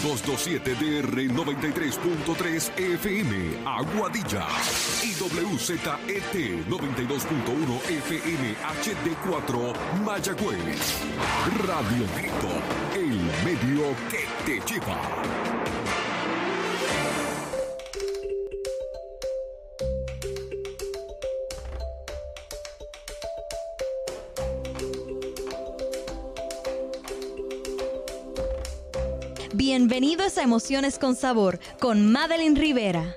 227DR 93.3 FM, Aguadilla. Y WZET 92.1 FM HD4, Mayagüez. Radio Grito, el medio que te lleva. Bienvenidos a Emociones con Sabor con Madeline Rivera.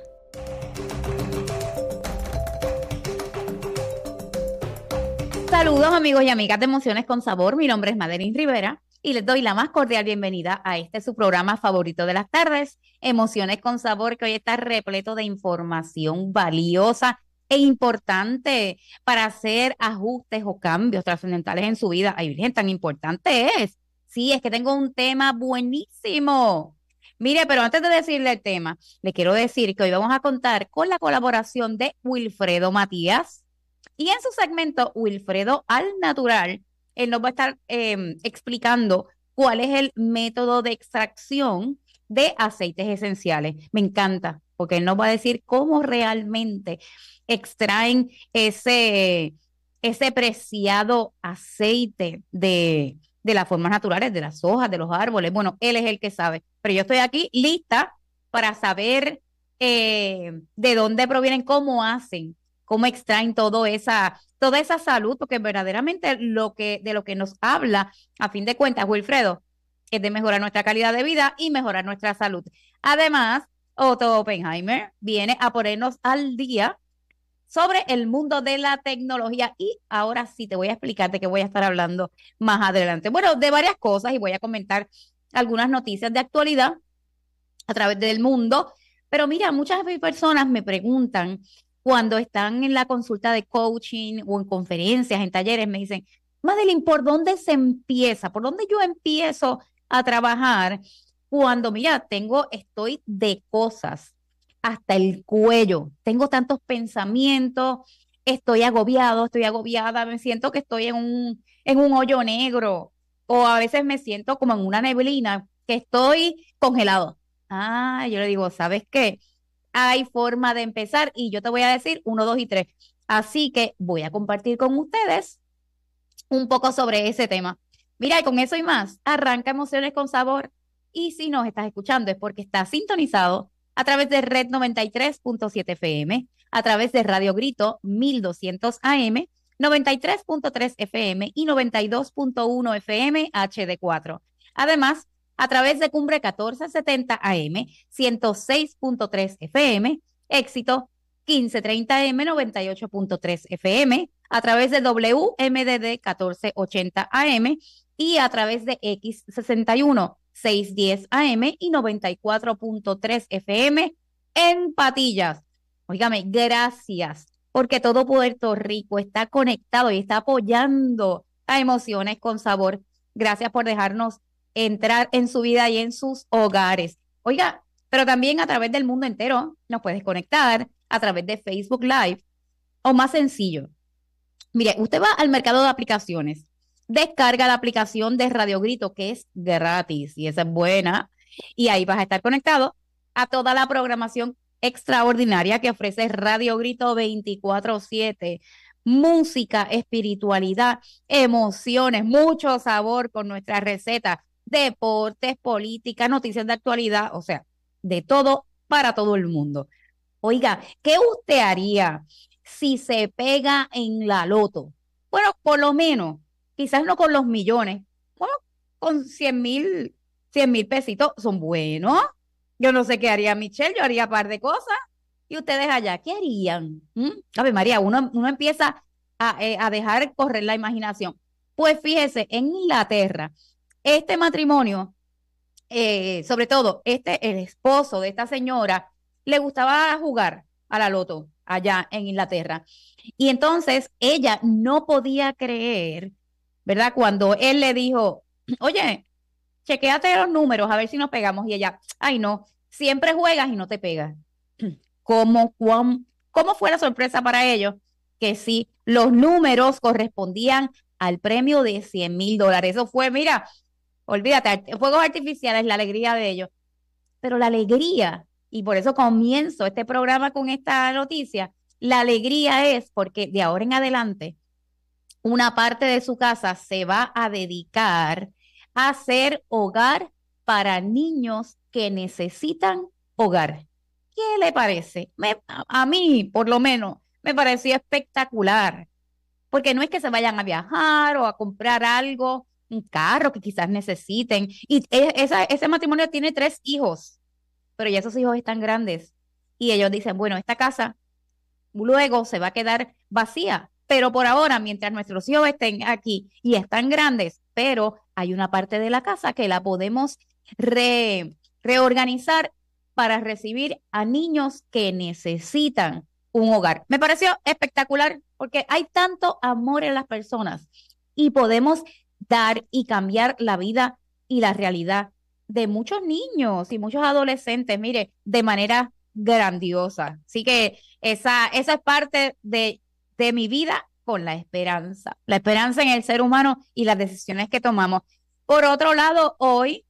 Saludos amigos y amigas de Emociones con Sabor, mi nombre es Madeline Rivera y les doy la más cordial bienvenida a su programa favorito de las tardes, Emociones con Sabor, que hoy está repleto de información valiosa e importante para hacer ajustes o cambios trascendentales en su vida. Ay, Virgen, tan importante es. Sí, es que tengo un tema buenísimo. Mire, pero antes de decirle el tema, le quiero decir que hoy vamos a contar con la colaboración de Wilfredo Matías. Y en su segmento Wilfredo al Natural, él nos va a estar explicando cuál es el método de extracción de aceites esenciales. Me encanta, porque él nos va a decir cómo realmente extraen ese preciado aceite de las formas naturales, de las hojas, de los árboles. Bueno, él es el que sabe. Pero yo estoy aquí lista para saber de dónde provienen, cómo hacen, cómo extraen toda esa salud, porque verdaderamente de lo que nos habla, a fin de cuentas, Wilfredo, es de mejorar nuestra calidad de vida y mejorar nuestra salud. Además, Otto Oppenheimer viene a ponernos al día sobre el mundo de la tecnología y ahora sí te voy a explicar de qué voy a estar hablando más adelante. Bueno, de varias cosas y voy a comentar algunas noticias de actualidad a través del mundo, pero mira, muchas personas me preguntan cuando están en la consulta de coaching o en conferencias, en talleres, me dicen, Madeline, ¿por dónde se empieza? ¿Por dónde yo empiezo a trabajar cuando, mira, estoy de cosas hasta el cuello, tengo tantos pensamientos, estoy agobiada, me siento que estoy en un hoyo negro, o a veces me siento como en una neblina, que estoy congelado? Yo le digo, ¿sabes qué? Hay forma de empezar y yo te voy a decir 1, 2 y 3. Así que voy a compartir con ustedes un poco sobre ese tema. Mira, y con eso y más, arranca Emociones con Sabor. Y si nos estás escuchando es porque estás sintonizado a través de Red 93.7 FM, a través de Radio Grito 1200 AM, 93.3 FM y 92.1 FM HD4. Además, a través de Cumbre 1470 AM, 106.3 FM, Éxito 1530 AM, 98.3 FM, a través de WMDD 1480 AM y a través de X61 610 AM y 94.3 FM en Patillas. Óigame, gracias, porque todo Puerto Rico está conectado y está apoyando a Emociones con Sabor. Gracias por dejarnos entrar en su vida y en sus hogares. Oiga, pero también a través del mundo entero nos puedes conectar a través de Facebook Live o más sencillo. Mire, usted va al mercado de aplicaciones, descarga la aplicación de Radio Grito, que es gratis y esa es buena, y ahí vas a estar conectado a toda la programación extraordinaria que ofrece Radio Grito 24/7. Música, espiritualidad, emociones, mucho sabor con nuestras recetas, deportes, política, noticias de actualidad, o sea, de todo para todo el mundo. Oiga, ¿qué usted haría si se pega en la loto? Bueno, por lo menos, quizás no con los millones, bueno, con 100,000 pesitos son buenos. Yo no sé qué haría Michelle, yo haría un par de cosas. ¿Y ustedes allá qué harían? Ave María, uno empieza a dejar correr la imaginación. Pues fíjese, en Inglaterra, este matrimonio, sobre todo el esposo de esta señora, le gustaba jugar a la loto allá en Inglaterra. Y entonces ella no podía creer, ¿verdad? Cuando él le dijo, oye, chequéate los números a ver si nos pegamos. Y ella, ay no, siempre juegas y no te pegas. ¿Cómo fue la sorpresa para ellos? Que sí, los números correspondían al premio de $100,000. Eso fue, mira, olvídate, fuegos artificiales, la alegría de ellos. Pero la alegría, y por eso comienzo este programa con esta noticia, la alegría es porque de ahora en adelante una parte de su casa se va a dedicar a ser hogar para niños que necesitan hogar. ¿Qué le parece? A mí, por lo menos, me pareció espectacular, porque no es que se vayan a viajar o a comprar algo, un carro que quizás necesiten. Y ese matrimonio tiene 3 hijos, pero ya esos hijos están grandes. Y ellos dicen, bueno, esta casa luego se va a quedar vacía, pero por ahora, mientras nuestros hijos estén aquí y están grandes, pero hay una parte de la casa que la podemos reorganizar para recibir a niños que necesitan un hogar. Me pareció espectacular porque hay tanto amor en las personas y podemos dar y cambiar la vida y la realidad de muchos niños y muchos adolescentes, mire, de manera grandiosa. Así que esa es parte de mi vida con la esperanza en el ser humano y las decisiones que tomamos. Por otro lado, hoy,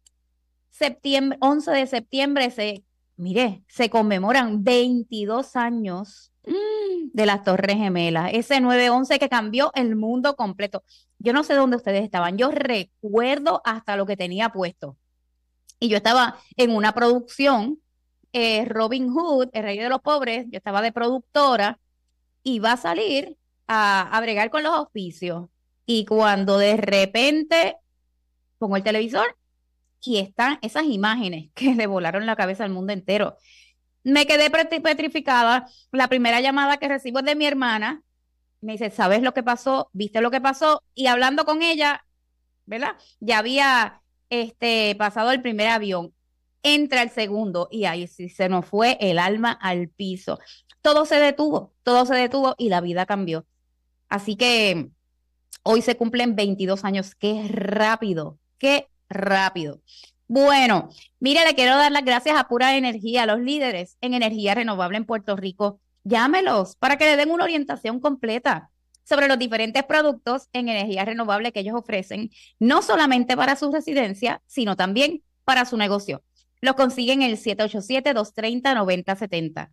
11 de septiembre, se conmemoran 22 años de las Torres Gemelas, ese 9/11 que cambió el mundo completo. Yo no sé dónde ustedes estaban, yo recuerdo hasta lo que tenía puesto. Y yo estaba en una producción, Robin Hood, el rey de los pobres, yo estaba de productora, iba a salir a bregar con los auspicios. Y cuando de repente pongo el televisor y están esas imágenes que le volaron la cabeza al mundo entero. Me quedé petrificada. La primera llamada que recibo es de mi hermana. Me dice, ¿sabes lo que pasó? ¿Viste lo que pasó? Y hablando con ella, ¿verdad? Ya había pasado el primer avión. Entra el segundo y ahí sí se nos fue el alma al piso. Todo se detuvo y la vida cambió. Así que hoy se cumplen 22 años. ¡Qué rápido! ¡Qué rápido! Bueno, mire, le quiero dar las gracias a Pura Energía, a los líderes en energía renovable en Puerto Rico. Llámelos para que le den una orientación completa sobre los diferentes productos en energía renovable que ellos ofrecen, no solamente para su residencia, sino también para su negocio. Los consiguen en el 787-230-9070.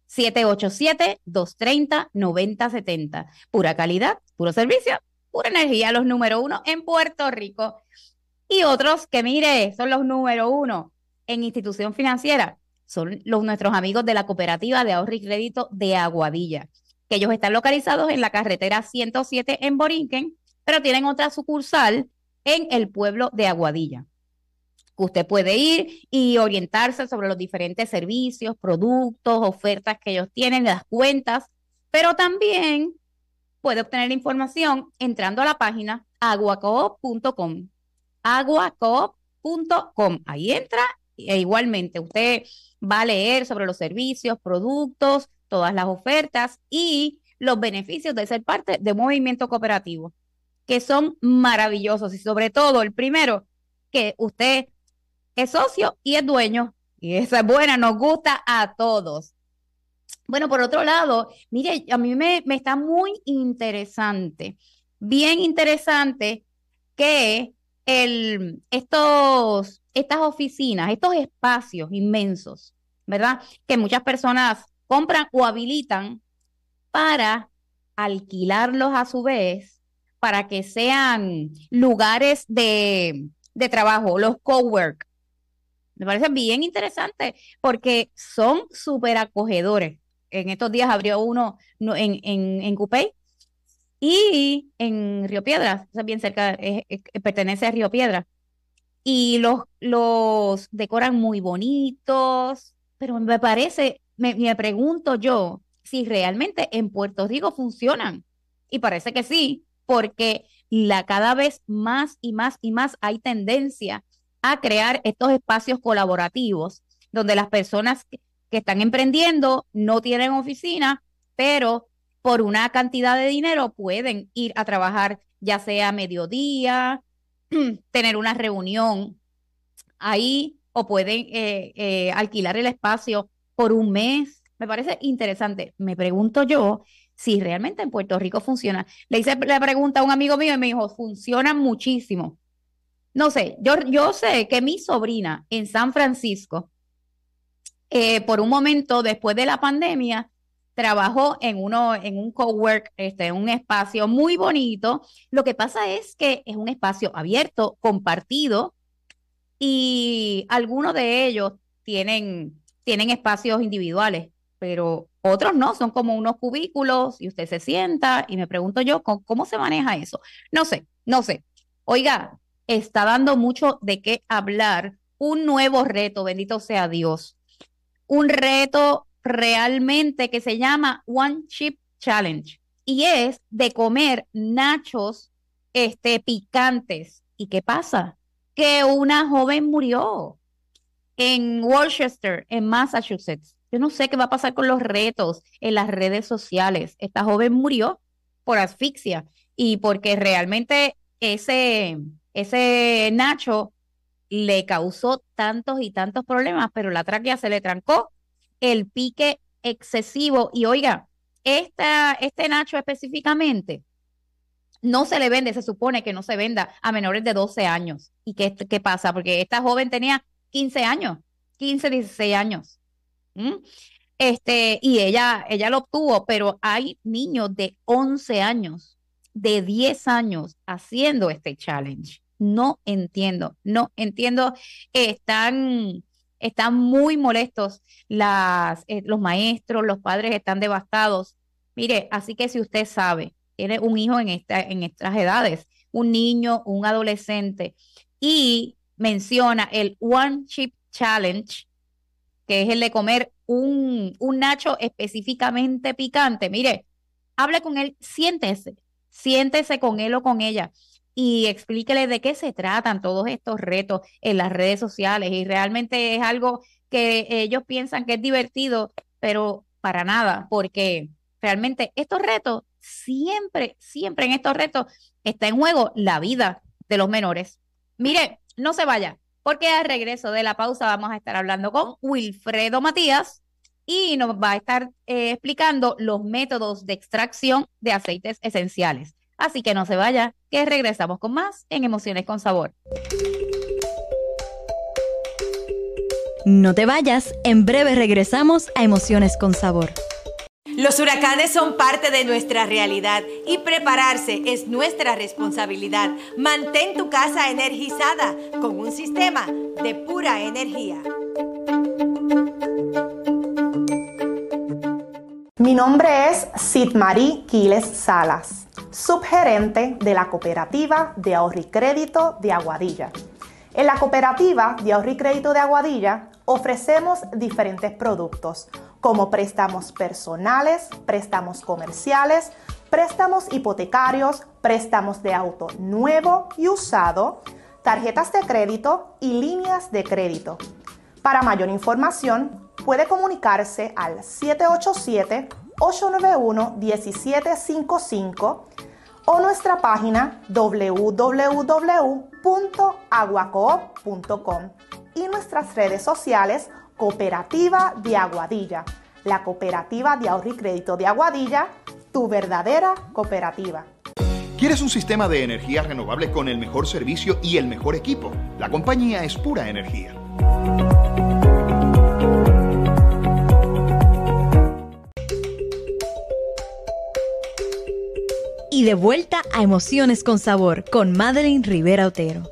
787-230-9070. Pura calidad, puro servicio, pura energía, los número 1 en Puerto Rico. Y otros que, mire, son los número 1 en institución financiera, son nuestros amigos de la Cooperativa de Ahorro y Crédito de Aguadilla, que ellos están localizados en la carretera 107 en Borinquen, pero tienen otra sucursal en el pueblo de Aguadilla. Usted puede ir y orientarse sobre los diferentes servicios, productos, ofertas que ellos tienen, las cuentas, pero también puede obtener información entrando a la página aguacoop.com. aguacoop.com. Ahí entra e igualmente usted va a leer sobre los servicios, productos, todas las ofertas y los beneficios de ser parte de un movimiento cooperativo, que son maravillosos y sobre todo el primero, que usted es socio y es dueño, y esa es buena, nos gusta a todos. Bueno, por otro lado, mire, a mí me está muy interesante, bien interesante que estas oficinas, estos espacios inmensos, ¿verdad? Que muchas personas compran o habilitan para alquilarlos a su vez, para que sean lugares de trabajo, los cowork. Me parece bien interesante porque son súper acogedores. En estos días abrió uno en Cupey y en Río Piedras, o sea, bien cerca, pertenece a Río Piedras. Y los decoran muy bonitos, pero me parece, me pregunto yo si realmente en Puerto Rico funcionan. Y parece que sí, porque cada vez más y más y más hay tendencia a crear estos espacios colaborativos donde las personas que están emprendiendo no tienen oficina, pero por una cantidad de dinero pueden ir a trabajar ya sea a mediodía, tener una reunión ahí o pueden alquilar el espacio por un mes. Me parece interesante. Me pregunto yo si realmente en Puerto Rico funciona. Le hice la pregunta a un amigo mío y me dijo, funciona muchísimo. No sé, yo sé que mi sobrina en San Francisco, por un momento después de la pandemia, trabajó en un cowork, en un espacio muy bonito. Lo que pasa es que es un espacio abierto, compartido, y algunos de ellos tienen espacios individuales, pero otros no, son como unos cubículos y usted se sienta y me pregunto yo, ¿cómo se maneja eso? No sé, no sé. Oiga, está dando mucho de qué hablar, un nuevo reto, bendito sea Dios, un reto realmente que se llama One Chip Challenge y es de comer nachos picantes. ¿Y qué pasa? Que una joven murió en Worcester, en Massachusetts. Yo no sé qué va a pasar con los retos en las redes sociales. Esta joven murió por asfixia y porque realmente ese nacho le causó tantos y tantos problemas, pero la tráquea se le trancó, el pique excesivo. Y oiga, este nacho específicamente no se le vende, se supone que no se venda a menores de 12 años. ¿Y qué pasa? Porque esta joven tenía 15 años, 15, 16 años. ¿Mm? Y ella lo obtuvo, pero hay niños de 11 años, de 10 años haciendo este challenge. No entiendo, no entiendo. Están muy molestos los maestros, los padres están devastados. Mire, así que si usted sabe, tiene un hijo en estas edades, un niño, un adolescente, y menciona el One Chip Challenge, que es el de comer un nacho específicamente picante. Mire, hable con él, siéntese con él o con ella y explíquele de qué se tratan todos estos retos en las redes sociales. Y realmente es algo que ellos piensan que es divertido, pero para nada, porque realmente estos retos, siempre, siempre en estos retos está en juego la vida de los menores. Mire, no se vaya, porque al regreso de la pausa vamos a estar hablando con Wilfredo Matías y nos va a estar explicando los métodos de extracción de aceites esenciales. Así que no se vaya, que regresamos con más en Emociones con Sabor. No te vayas, en breve regresamos a Emociones con Sabor. Los huracanes son parte de nuestra realidad y prepararse es nuestra responsabilidad. Mantén tu casa energizada con un sistema de pura energía. Mi nombre es Sidmarí Quiles Salas, subgerente de la Cooperativa de Ahorro y Crédito de Aguadilla. En la Cooperativa de Ahorro y Crédito de Aguadilla ofrecemos diferentes productos como préstamos personales, préstamos comerciales, préstamos hipotecarios, préstamos de auto nuevo y usado, tarjetas de crédito y líneas de crédito. Para mayor información, puede comunicarse al 787-891-1755 o nuestra página www.aguacoop.com y nuestras redes sociales Cooperativa de Aguadilla, la Cooperativa de Ahorro y Crédito de Aguadilla, tu verdadera cooperativa. ¿Quieres un sistema de energía renovable con el mejor servicio y el mejor equipo? La compañía es Pura Energía. Y de vuelta a Emociones con Sabor con Madeline Rivera Otero.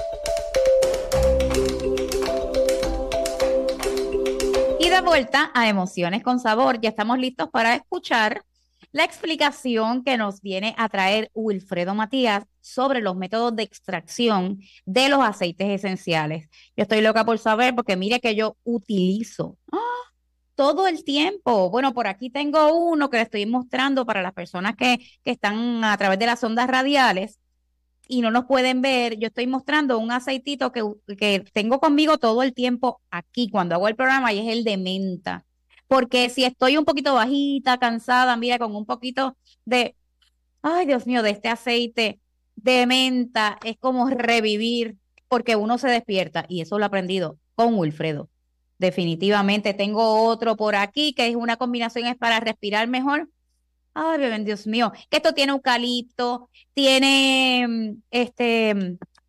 Y de vuelta a Emociones con Sabor, ya estamos listos para escuchar la explicación que nos viene a traer Wilfredo Matías sobre los métodos de extracción de los aceites esenciales. Yo estoy loca por saber porque mire que yo utilizo todo el tiempo. Bueno, por aquí tengo uno que le estoy mostrando para las personas que están a través de las ondas radiales y no nos pueden ver. Yo estoy mostrando un aceitito que tengo conmigo todo el tiempo aquí cuando hago el programa y es el de menta. Porque si estoy un poquito bajita, cansada, mira, con un poquito ay Dios mío, de este aceite de menta, es como revivir porque uno se despierta y eso lo he aprendido con Wilfredo. Definitivamente tengo otro por aquí que es una combinación es para respirar mejor. Ay, Dios mío, que esto tiene eucalipto, tiene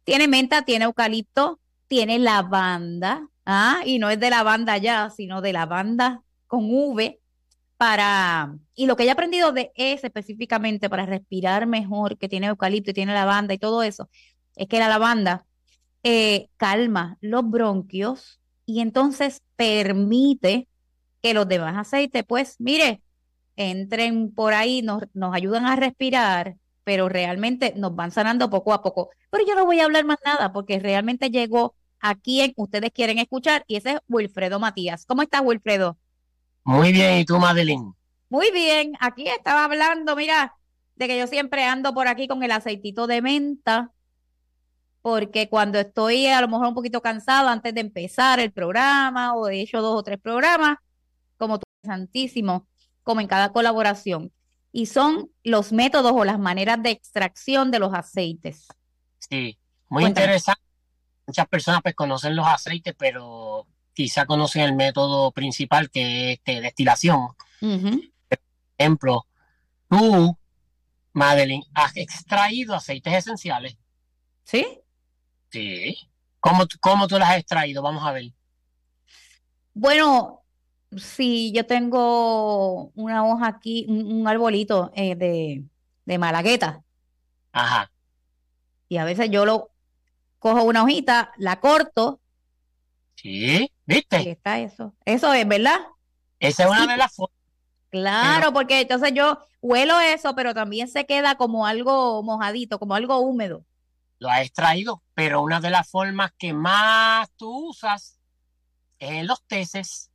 Tiene menta, tiene eucalipto, tiene lavanda, y no es de lavanda ya, sino de lavanda con V y lo que he aprendido de ese específicamente para respirar mejor, que tiene eucalipto y tiene lavanda y todo eso, es que la lavanda calma los bronquios y entonces permite que los demás aceites, pues, mire, entren por ahí, nos ayudan a respirar, pero realmente nos van sanando poco a poco. Pero yo no voy a hablar más nada porque realmente llegó a quien ustedes quieren escuchar y ese es Wilfredo Matías. ¿Cómo estás, Wilfredo? Muy bien, ¿y tú, Madeline? Muy bien, aquí estaba hablando, mira, de que yo siempre ando por aquí con el aceitito de menta, porque cuando estoy a lo mejor un poquito cansada antes de empezar el programa o he hecho 2 o 3 programas, como tú, santísimo, como en cada colaboración. Y son los métodos o las maneras de extracción de los aceites. Sí, muy Cuéntame. interesante. Muchas personas pues conocen los aceites, pero quizá conocen el método principal que es destilación. Ujú. Por ejemplo, tú, Madeline, has extraído aceites esenciales. ¿Sí? Sí. ¿Cómo tú las has extraído? Vamos a ver. Bueno, sí, yo tengo una hoja aquí, un arbolito de malagueta, Ajá. y a veces yo cojo una hojita, la corto, Sí, y ¿viste? está eso. Eso es, ¿verdad? Esa es una Sí, de las formas. claro, porque entonces yo huelo eso, pero también se queda como algo mojadito, como algo húmedo. Lo has extraído, pero una de las formas que más tú usas es en los teces.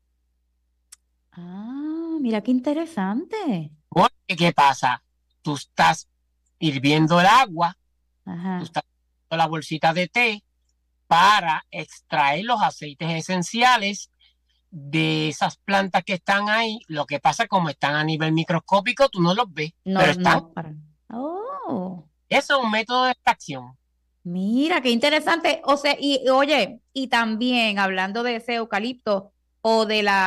Mira qué interesante. Porque, ¿qué pasa? Tú estás hirviendo el agua, tú Ajá. estás haciendo la bolsita de té para extraer los aceites esenciales de esas plantas que están ahí. Lo que pasa, como están a nivel microscópico, tú no los ves, No, pero están. no, Oh, Eso es un método de extracción. mira qué interesante. O sea, y oye, y también hablando de ese eucalipto o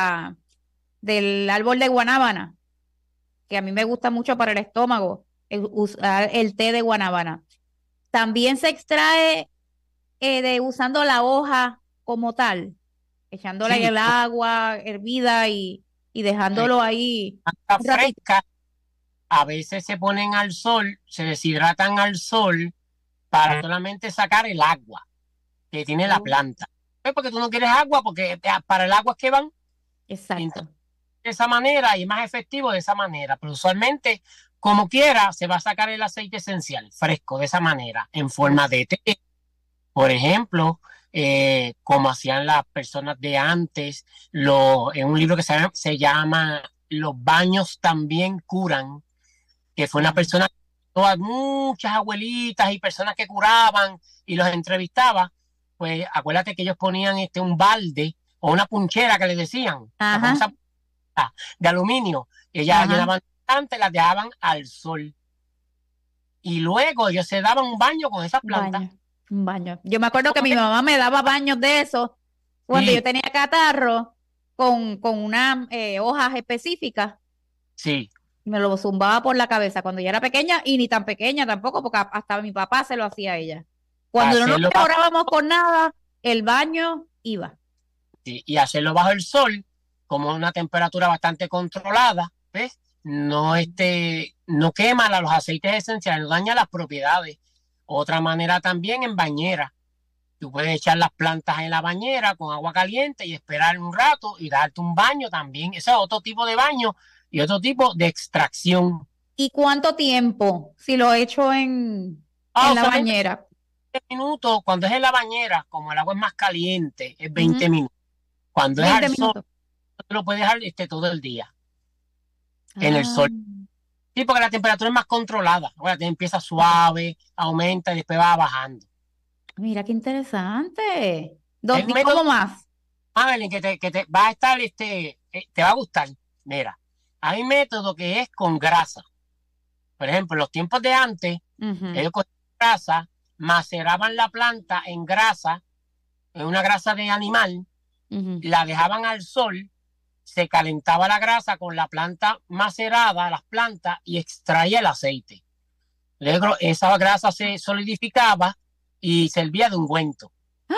del árbol de guanábana, que a mí me gusta mucho para el estómago, usar el té de guanábana. También se extrae usando la hoja como tal, echándola en Sí, el agua hervida y dejándolo ahí un ratito. fresca, a veces se ponen al sol, se deshidratan al sol para solamente sacar el agua que tiene la planta. Es porque tú no quieres agua, porque para el agua es que van. Exacto. Entonces, de esa manera y es más efectivo de esa manera, pero usualmente, como quiera, se va a sacar el aceite esencial fresco de esa manera, en forma de té, por ejemplo, como hacían las personas de antes, en un libro que se llama Los baños también curan, que fue una persona, todas muchas abuelitas y personas que curaban y los entrevistaba. Pues acuérdate que ellos ponían un balde o una punchera que le decían, la Ajá. famosa de aluminio, y ellas llenaban antes, las dejaban al sol y luego ellos se daban un baño con esas plantas. Un baño. Yo me acuerdo que mi mamá me daba baños de esos cuando Sí. yo tenía catarro con unas hojas específicas. Sí. Me lo zumbaba por la cabeza cuando yo era pequeña y ni tan pequeña tampoco, porque hasta mi papá se lo hacía a ella. Cuando no nos Hacerlo mejorábamos con nada, el baño iba. Sí, y hacerlo bajo el sol, como una temperatura bastante controlada, ¿ves? No, no quema los aceites esenciales, no daña las propiedades. Otra manera también en bañera. Tú puedes echar las plantas en la bañera con agua caliente y esperar un rato y darte un baño también. Ese es otro tipo de baño y otro tipo de extracción. ¿Y cuánto tiempo si lo echo en la bañera? 20 minutos, cuando es en la bañera, como el agua es más caliente, es 20 Ujú. minutos. Cuando 20 es al sol, minutos. tú lo puedes dejar todo el día en el sol. Sí, porque la temperatura es más controlada. Ahora te empieza suave, aumenta y después va bajando. Mira qué interesante. Es un ¿Cómo método, más? Madeline, que te va a estar, te va a gustar. Mira, hay método que es con grasa. Por ejemplo, en los tiempos de antes, ellos cogían grasa, maceraban la planta en grasa, en una grasa de animal, la dejaban al sol, se calentaba la grasa con la planta macerada, las plantas, y extraía el aceite. Luego esa grasa se solidificaba y servía de ungüento.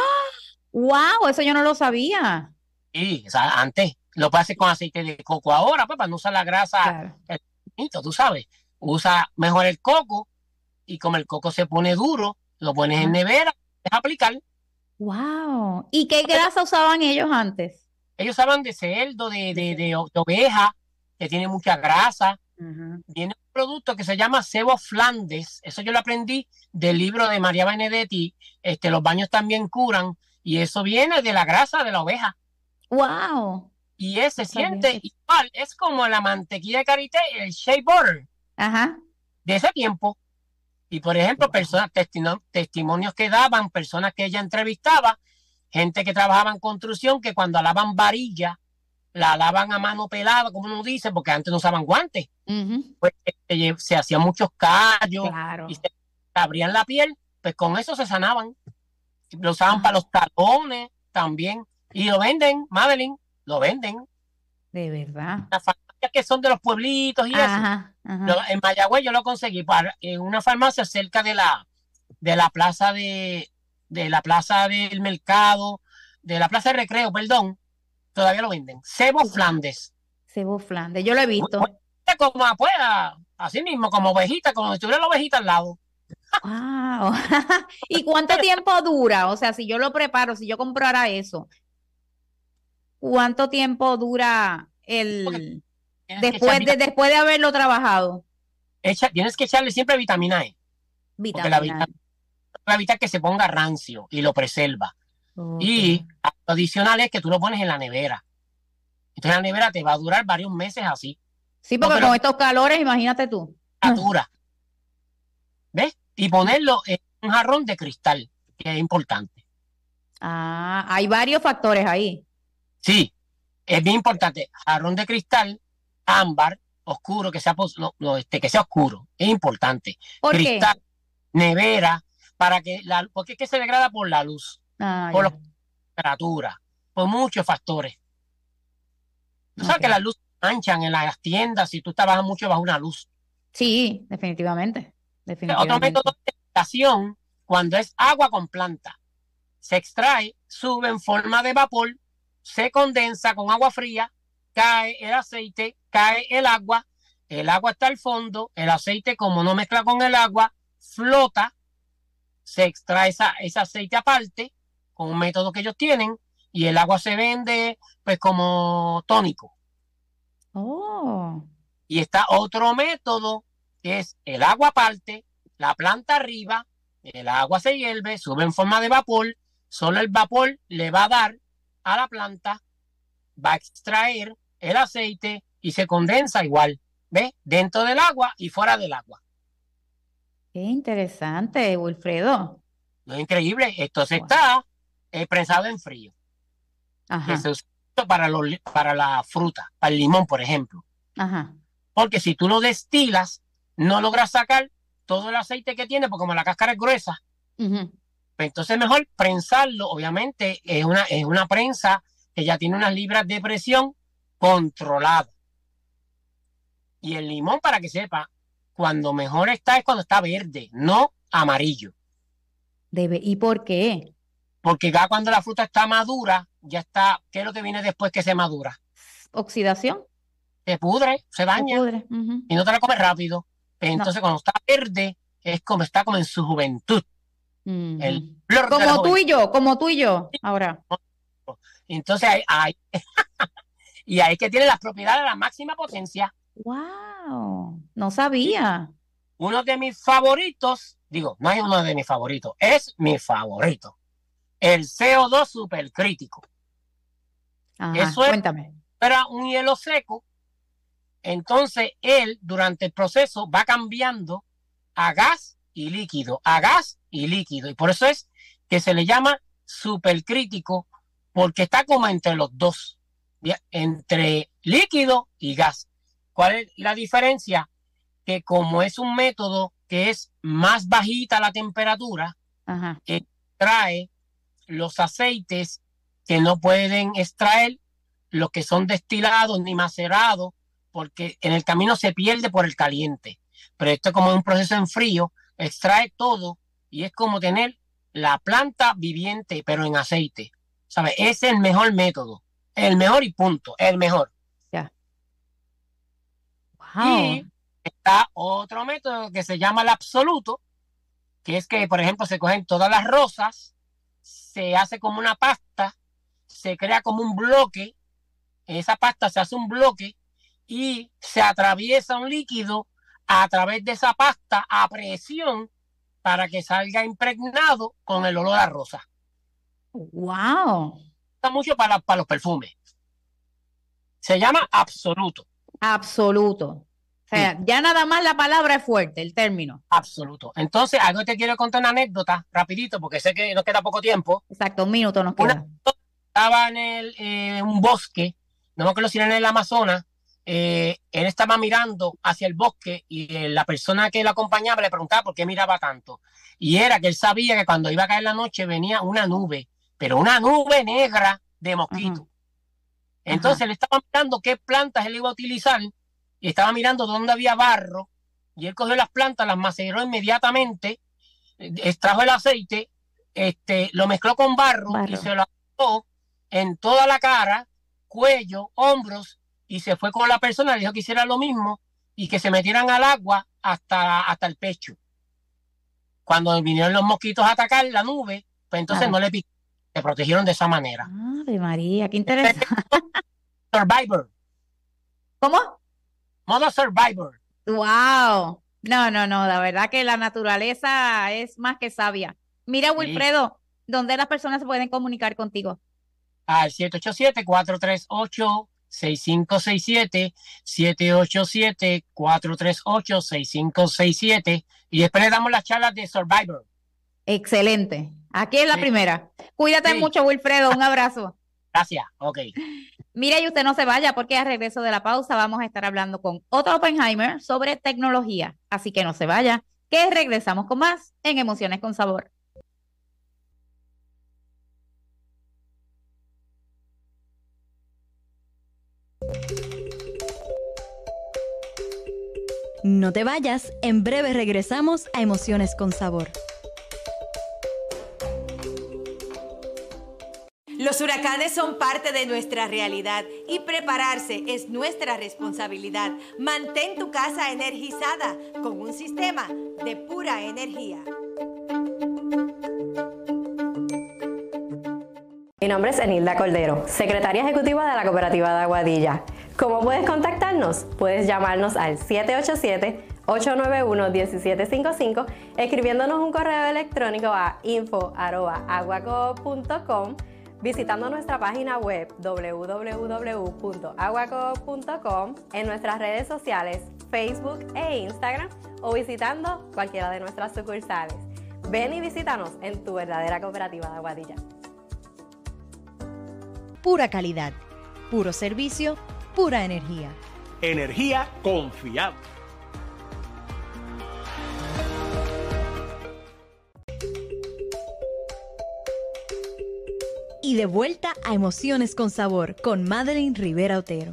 ¡Wow! Eso yo no lo sabía. Sí, o sea, antes lo puedes hacer con aceite de coco. Ahora, papá, no usa la grasa, Claro. el bonito, tú sabes. Usa mejor el coco y como el coco se pone duro, lo pones en nevera, deja aplicar. ¡Wow! ¿Y qué grasa usaban ellos antes? Ellos usaban de cerdo, de oveja, que tiene mucha grasa. Viene un producto que se llama Sebo Flandes. Eso yo lo aprendí del libro de María Benedetti. Los baños también curan. Y eso viene de la grasa de la oveja. ¡Wow! Y se No sabía siente eso. igual. Es como la mantequilla de karité, el shea butter Ajá. de ese tiempo. Y por ejemplo, personas, testimonios que daban, personas que ella entrevistaba, gente que trabajaba en construcción, que cuando alaban varilla, la alaban a mano pelada, como uno dice, porque antes no usaban guantes. Pues se hacían muchos callos Claro. y se abrían la piel, pues con eso se sanaban. Lo usaban para los talones también. Y lo venden, Madeline, lo venden. De verdad. Las farmacias que son de los pueblitos y Ajá, eso. ajá. En Mayagüez yo lo conseguí en una farmacia cerca de la plaza de la plaza del mercado, de la plaza de recreo, perdón. Todavía lo venden. Sebo Flandes. Sebo Flandes, yo lo he visto. Como pueda, así mismo, como ovejita, como si tuviera la ovejita al lado. ¡Wow! ¿Y cuánto tiempo dura? O sea, si yo lo preparo, si yo comprara eso, ¿cuánto tiempo dura después de haberlo trabajado? Tienes que echarle siempre vitamina E. Porque la vitamina va a evitar que se ponga rancio y lo preserva. Y lo adicional es que tú lo pones en la nevera. Entonces la nevera te va a durar varios meses así. Sí, porque con estos calores, imagínate tú. Dura. ¿Ves? Y ponerlo en un jarrón de cristal, que es importante. Ah, hay varios factores ahí. Sí, es bien importante. Jarrón de cristal, ámbar, oscuro, que sea oscuro. Es importante. ¿Por cristal, qué? Nevera, porque es que se degrada por la luz, por la temperatura, por muchos factores. Tú sabes que las luces manchan en las tiendas si tú trabajas mucho bajo una luz. Sí, definitivamente. Otro método de extracción, cuando es agua con planta, se extrae, sube en forma de vapor, se condensa con agua fría, cae el aceite, cae el agua está al fondo, el aceite como no mezcla con el agua, flota, se extrae ese aceite aparte, con un método que ellos tienen, y el agua se vende pues como tónico. Y está otro método, que es el agua aparte, la planta arriba, el agua se hierve, sube en forma de vapor, solo el vapor le va a dar a la planta, va a extraer el aceite y se condensa igual, ¿ves? Dentro del agua y fuera del agua. Qué interesante, Wilfredo. No es increíble. Esto se está prensado en frío. Ajá. Que se usa para la fruta, para el limón, por ejemplo. Ajá. Porque si tú lo destilas, no logras sacar todo el aceite que tiene, porque como la cáscara es gruesa, pues entonces es mejor prensarlo. Obviamente es una prensa que ya tiene unas libras de presión controlada. Y el limón, para que sepa, cuando mejor está es cuando está verde, no amarillo. ¿Y por qué? Porque ya cuando la fruta está madura, ya está, ¿qué es lo que viene después que se madura? ¿Oxidación? Se pudre, se daña y no te la comes rápido. Entonces cuando está verde, está como en su juventud. El flor de la juventud. Como tú y yo, ahora. Entonces y ahí que tiene las propiedades de la máxima potencia. ¡Wow! No sabía. Uno de mis favoritos, no hay uno de mis favoritos, es mi favorito. El CO2 supercrítico. Eso cuéntame. Era un hielo seco. Entonces él durante el proceso va cambiando a gas y líquido, a gas y líquido. Y por eso es que se le llama supercrítico, porque está como entre los dos, entre líquido y gas. ¿Cuál es la diferencia? Que como es un método que es más bajita la temperatura, extrae los aceites que no pueden extraer los que son destilados ni macerados, porque en el camino se pierde por el caliente. Pero esto, como es un proceso en frío, extrae todo y es como tener la planta viviente, pero en aceite. ¿Sabes? Es el mejor método. El mejor y punto. El mejor. Ya. Y Wow. está otro método que se llama el absoluto, que es que, por ejemplo, se cogen todas las rosas, se hace como una pasta, se crea como un bloque, esa pasta se hace un bloque y se atraviesa un líquido a través de esa pasta a presión para que salga impregnado con el olor a rosa. Wow. Está mucho para los perfumes. Se llama absoluto. Absoluto. O sea, ya nada más la palabra es fuerte, el término. Absoluto. Entonces, algo te quiero contar una anécdota, rapidito, porque sé que nos queda poco tiempo. Exacto, un minuto nos Una queda. estaba en un bosque, no me acuerdo si era en el Amazonas, él estaba mirando hacia el bosque y la persona que lo acompañaba le preguntaba por qué miraba tanto. Y era que él sabía que cuando iba a caer la noche venía una nube, pero una nube negra de mosquitos. Ajá. Entonces Ajá. él estaba mirando qué plantas él iba a utilizar y estaba mirando dónde había barro y él cogió las plantas, las maceró inmediatamente, extrajo el aceite, lo mezcló con barro y Barro. se lo aplicó en toda la cara, cuello, hombros y se fue con la persona, le dijo que hiciera lo mismo y que se metieran al agua hasta el pecho. Cuando vinieron los mosquitos a atacar la nube, pues entonces Claro. no le picaron, se protegieron de esa manera. Ave María, qué interesante. Survivor, ¿Cómo? modo Survivor. Wow. No, no, no, la verdad que la naturaleza es más que sabia. Mira, Sí. Wilfredo, ¿dónde las personas se pueden comunicar contigo? Al 787-438-6567, 787-438-6567 y después le damos las charlas de Survivor. Excelente. Aquí es la Sí. primera. Cuídate Sí. mucho, Wilfredo. Un abrazo. Gracias, ok. Mira, y usted no se vaya porque al regreso de la pausa vamos a estar hablando con Otto Oppenheimer sobre tecnología. Así que no se vaya, que regresamos con más en Emociones con Sabor. No te vayas, en breve regresamos a Emociones con Sabor. Los huracanes son parte de nuestra realidad y prepararse es nuestra responsabilidad. Mantén tu casa energizada con un sistema de pura energía. Mi nombre es Enilda Cordero, secretaria ejecutiva de la Cooperativa de Aguadilla. ¿Cómo puedes contactarnos? Puedes llamarnos al 787-891-1755, escribiéndonos un correo electrónico a info@aguacoop.com, visitando nuestra página web www.aguacoop.com, en nuestras redes sociales Facebook e Instagram o visitando cualquiera de nuestras sucursales. Ven y visítanos en tu verdadera Cooperativa de Aguadilla. Pura calidad, puro servicio, pura energía. Energía confiable. Y de vuelta a Emociones con Sabor con Madeline Rivera Otero.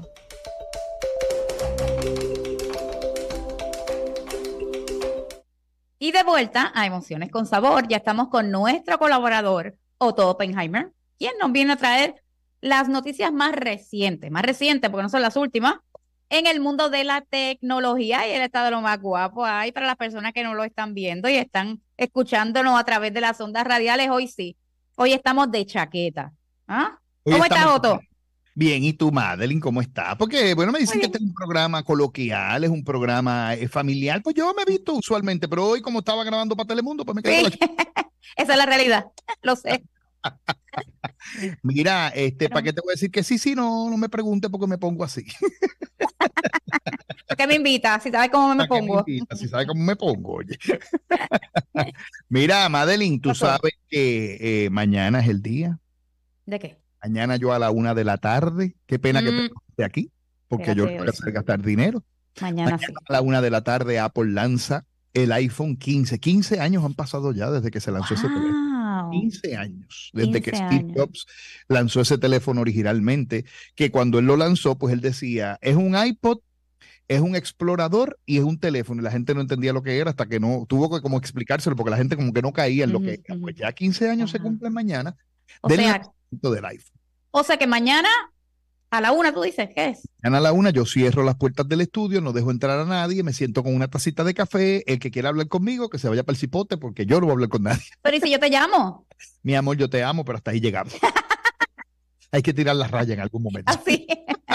Y de vuelta a Emociones con Sabor, ya estamos con nuestro colaborador, Otto Oppenheimer, quien nos viene a traer las noticias más recientes porque no son las últimas, en el mundo de la tecnología, y él está de lo más guapo ahí para las personas que no lo están viendo y están escuchándonos a través de las ondas radiales. Hoy sí, hoy estamos de chaqueta. ¿Ah? ¿Cómo estás, Otto? Bien, ¿y tú, Madeline, cómo estás? Porque, bueno, me dicen que este es un programa coloquial, es un programa familiar. Pues yo me he visto usualmente, pero hoy como estaba grabando para Telemundo, pues me quedé con Sí, esa es la realidad, lo sé. Mira, ¿para qué te voy a decir que sí? No me pregunte porque me pongo así. ¿Por qué me invitas? Si sabes cómo me ¿Para qué me pongo. invitas? Si sabes cómo me pongo, oye. Mira, Madeline, tú Pasó. sabes que mañana es el día. ¿De qué? Mañana yo a la 1 de la tarde. Qué pena que te esté aquí, porque yo no Fíjate, voy a hacer gastar dinero. Mañana sí. A la 1 de la tarde Apple lanza el iPhone 15. 15 años han pasado ya desde que se lanzó ese teléfono. Wow. 15 años, desde que 15 Steve años. Jobs lanzó ese teléfono originalmente, que cuando él lo lanzó, pues él decía, es un iPod es un explorador y es un teléfono, y la gente no entendía lo que era hasta que no, tuvo que como explicárselo, porque la gente como que no caía en lo que era. Pues ya 15 años se cumplen mañana del lanzamiento del iPhone. O sea que mañana a la 1 tú dices, ¿qué es? Mañana a la 1 yo cierro las puertas del estudio, no dejo entrar a nadie, me siento con una tacita de café, el que quiera hablar conmigo, que se vaya para el cipote, porque yo no voy a hablar con nadie. Pero ¿y si yo te llamo? Mi amor, yo te amo, pero hasta ahí llegamos. Hay que tirar la raya en algún momento. Así.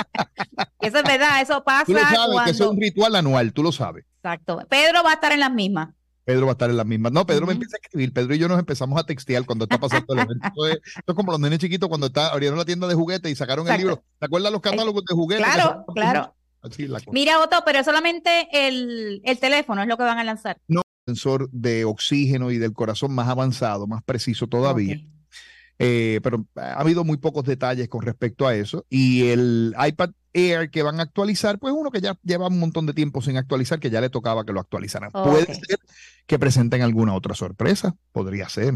Eso es verdad, eso pasa. Tú lo sabes, cuando... que eso es un ritual anual, tú lo sabes. Exacto. Pedro va a estar en las mismas. Pedro va a estar en las mismas. No, Pedro me empieza a escribir. Pedro y yo nos empezamos a textear cuando está pasando el evento. Esto es como los nenes chiquitos cuando abrieron la tienda de juguetes y sacaron el libro. ¿Te acuerdas los catálogos de juguetes? Claro, claro. Así la cosa. Mira, Otto, pero solamente el teléfono es lo que van a lanzar. No, sensor de oxígeno y del corazón más avanzado, más preciso todavía. Pero ha habido muy pocos detalles con respecto a eso. Y el iPad Air que van a actualizar, pues uno que ya lleva un montón de tiempo sin actualizar, que ya le tocaba que lo actualizaran. Puede ser que presenten alguna otra sorpresa, podría ser.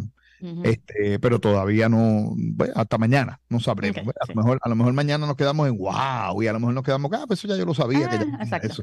Pero todavía no, bueno, hasta mañana no sabremos. A lo mejor mañana nos quedamos en wow, y a lo mejor nos quedamos, pues eso ya yo lo sabía. Que ya eso.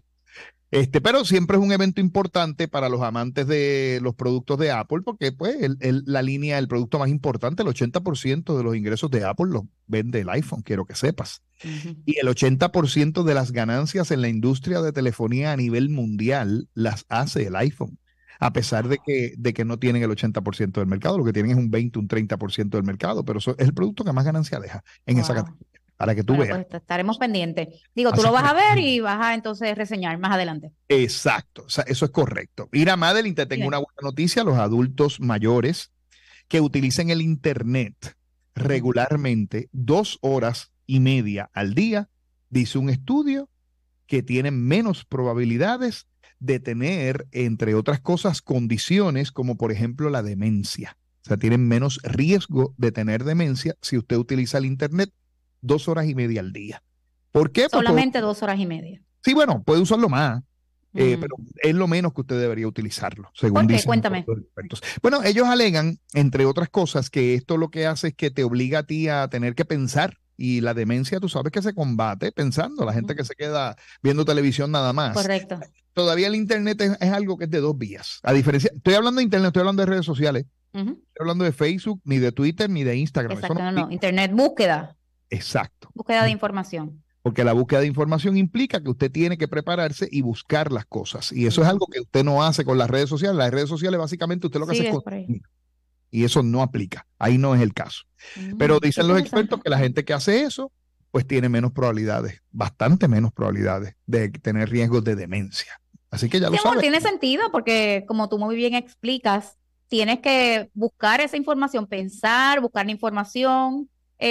Pero siempre es un evento importante para los amantes de los productos de Apple, porque pues la línea, el producto más importante, el 80% de los ingresos de Apple los vende el iPhone, quiero que sepas. Y el 80% de las ganancias en la industria de telefonía a nivel mundial las hace el iPhone. A pesar de que no tienen el 80% del mercado, lo que tienen es un 20, un 30% del mercado, pero eso es el producto que más ganancia deja en esa categoría. Para que tú veas. Pues estaremos pendientes. Digo, tú lo vas a ver y vas a entonces reseñar más adelante. Exacto, o sea, eso es correcto. Mira, Madeline, te tengo una buena noticia. Los adultos mayores que utilicen el Internet regularmente 2 horas y media al día, dice un estudio, que tienen menos probabilidades de tener, entre otras cosas, condiciones como por ejemplo la demencia. O sea, tienen menos riesgo de tener demencia si usted utiliza el Internet 2 horas y media al día. ¿Por qué? Solamente 2 horas y media. Sí, bueno, puede usarlo más, pero es lo menos que usted debería utilizarlo, según dicen. Cuéntame. Los expertos. Bueno, ellos alegan, entre otras cosas, que esto lo que hace es que te obliga a ti a tener que pensar, y la demencia, tú sabes que se combate pensando, la gente que se queda viendo televisión nada más. Correcto. Todavía el Internet es algo que es de 2 vías. A diferencia, estoy hablando de Internet, estoy hablando de redes sociales, estoy hablando de Facebook, ni de Twitter, ni de Instagram. Exacto, no. Internet, búsqueda. Exacto. Búsqueda de información. Porque la búsqueda de información implica que usted tiene que prepararse y buscar las cosas. Y eso es algo que usted no hace con las redes sociales. Las redes sociales básicamente usted lo que hace es consumir. Y eso no aplica. Ahí no es el caso. Pero dicen los expertos que la gente que hace eso, pues tiene menos probabilidades, bastante menos probabilidades de tener riesgos de demencia. Así que ya lo sabes. Tiene sentido porque como tú muy bien explicas, tienes que buscar esa información, pensar, buscar la información.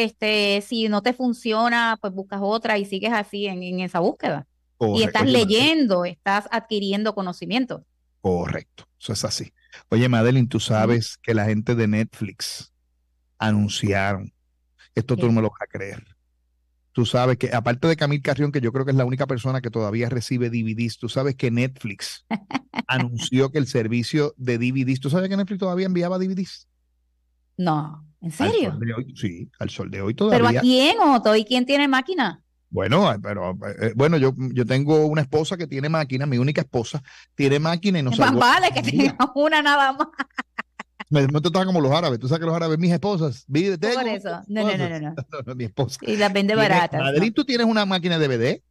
Si no te funciona, pues buscas otra y sigues así en esa búsqueda. Correcto. Y estás leyendo, estás adquiriendo conocimiento. Correcto, eso es así. Oye, Madeline, tú sabes que la gente de Netflix anunciaron, esto tú no me lo vas a creer. Tú sabes que, aparte de Camil Carrión, que yo creo que es la única persona que todavía recibe DVDs, tú sabes que Netflix anunció que el servicio de DVDs, ¿tú sabes que Netflix todavía enviaba DVDs? No, ¿en serio? Al sol de hoy, sí, al sol de hoy todavía. ¿Pero a quién, Otto? ¿Y quién tiene máquina? Bueno, bueno, yo tengo una esposa que tiene máquina, mi única esposa tiene máquina y no más vale que tenga una nada más. Me estaba como los árabes, tú sabes que los árabes, mis esposas, tengo por eso, no, mi esposa. Y las vende baratas. Madrid, ¿tú tienes una máquina de DVD?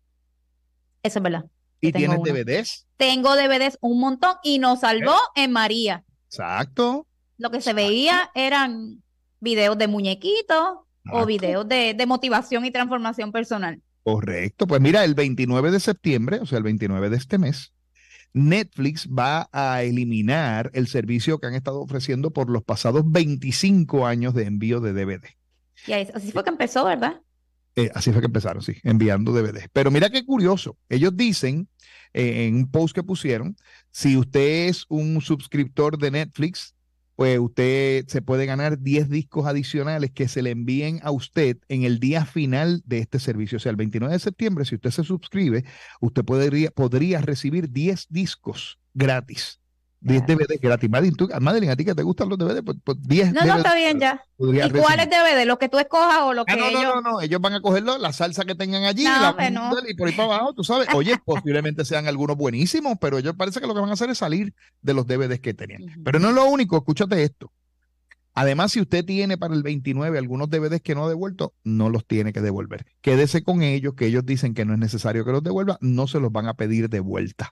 Eso es verdad. ¿Y tienes DVDs? Tengo DVDs un montón y nos salvó en María. Exacto. Lo que se veía eran videos de muñequitos o videos de motivación y transformación personal. Correcto. Pues mira, el 29 de septiembre, o sea, el 29 de este mes, Netflix va a eliminar el servicio que han estado ofreciendo por los pasados 25 años de envío de DVD. Y así fue que empezó, ¿verdad? Así fue que empezaron, sí, enviando DVD. Pero mira qué curioso. Ellos dicen en un post que pusieron, si usted es un suscriptor de Netflix, pues usted se puede ganar 10 discos adicionales que se le envíen a usted en el día final de este servicio. O sea, el 29 de septiembre, si usted se suscribe, usted podría recibir 10 discos gratis 10 DVD gratis. Madeline, ¿a ti que te gustan los DVD? Pues 10 No, DVD está bien ya. ¿Y cuáles DVD? ¿Los que tú escojas o los que ellos? No, ellos van a cogerlo, la salsa que tengan allí, y por ahí para abajo, tú sabes. Oye, posiblemente sean algunos buenísimos, pero ellos parece que lo que van a hacer es salir de los DVDs que tenían. Pero no es lo único, escúchate esto. Además, si usted tiene para el 29 algunos DVDs que no ha devuelto, no los tiene que devolver. Quédese con ellos, que ellos dicen que no es necesario que los devuelva, no se los van a pedir de vuelta.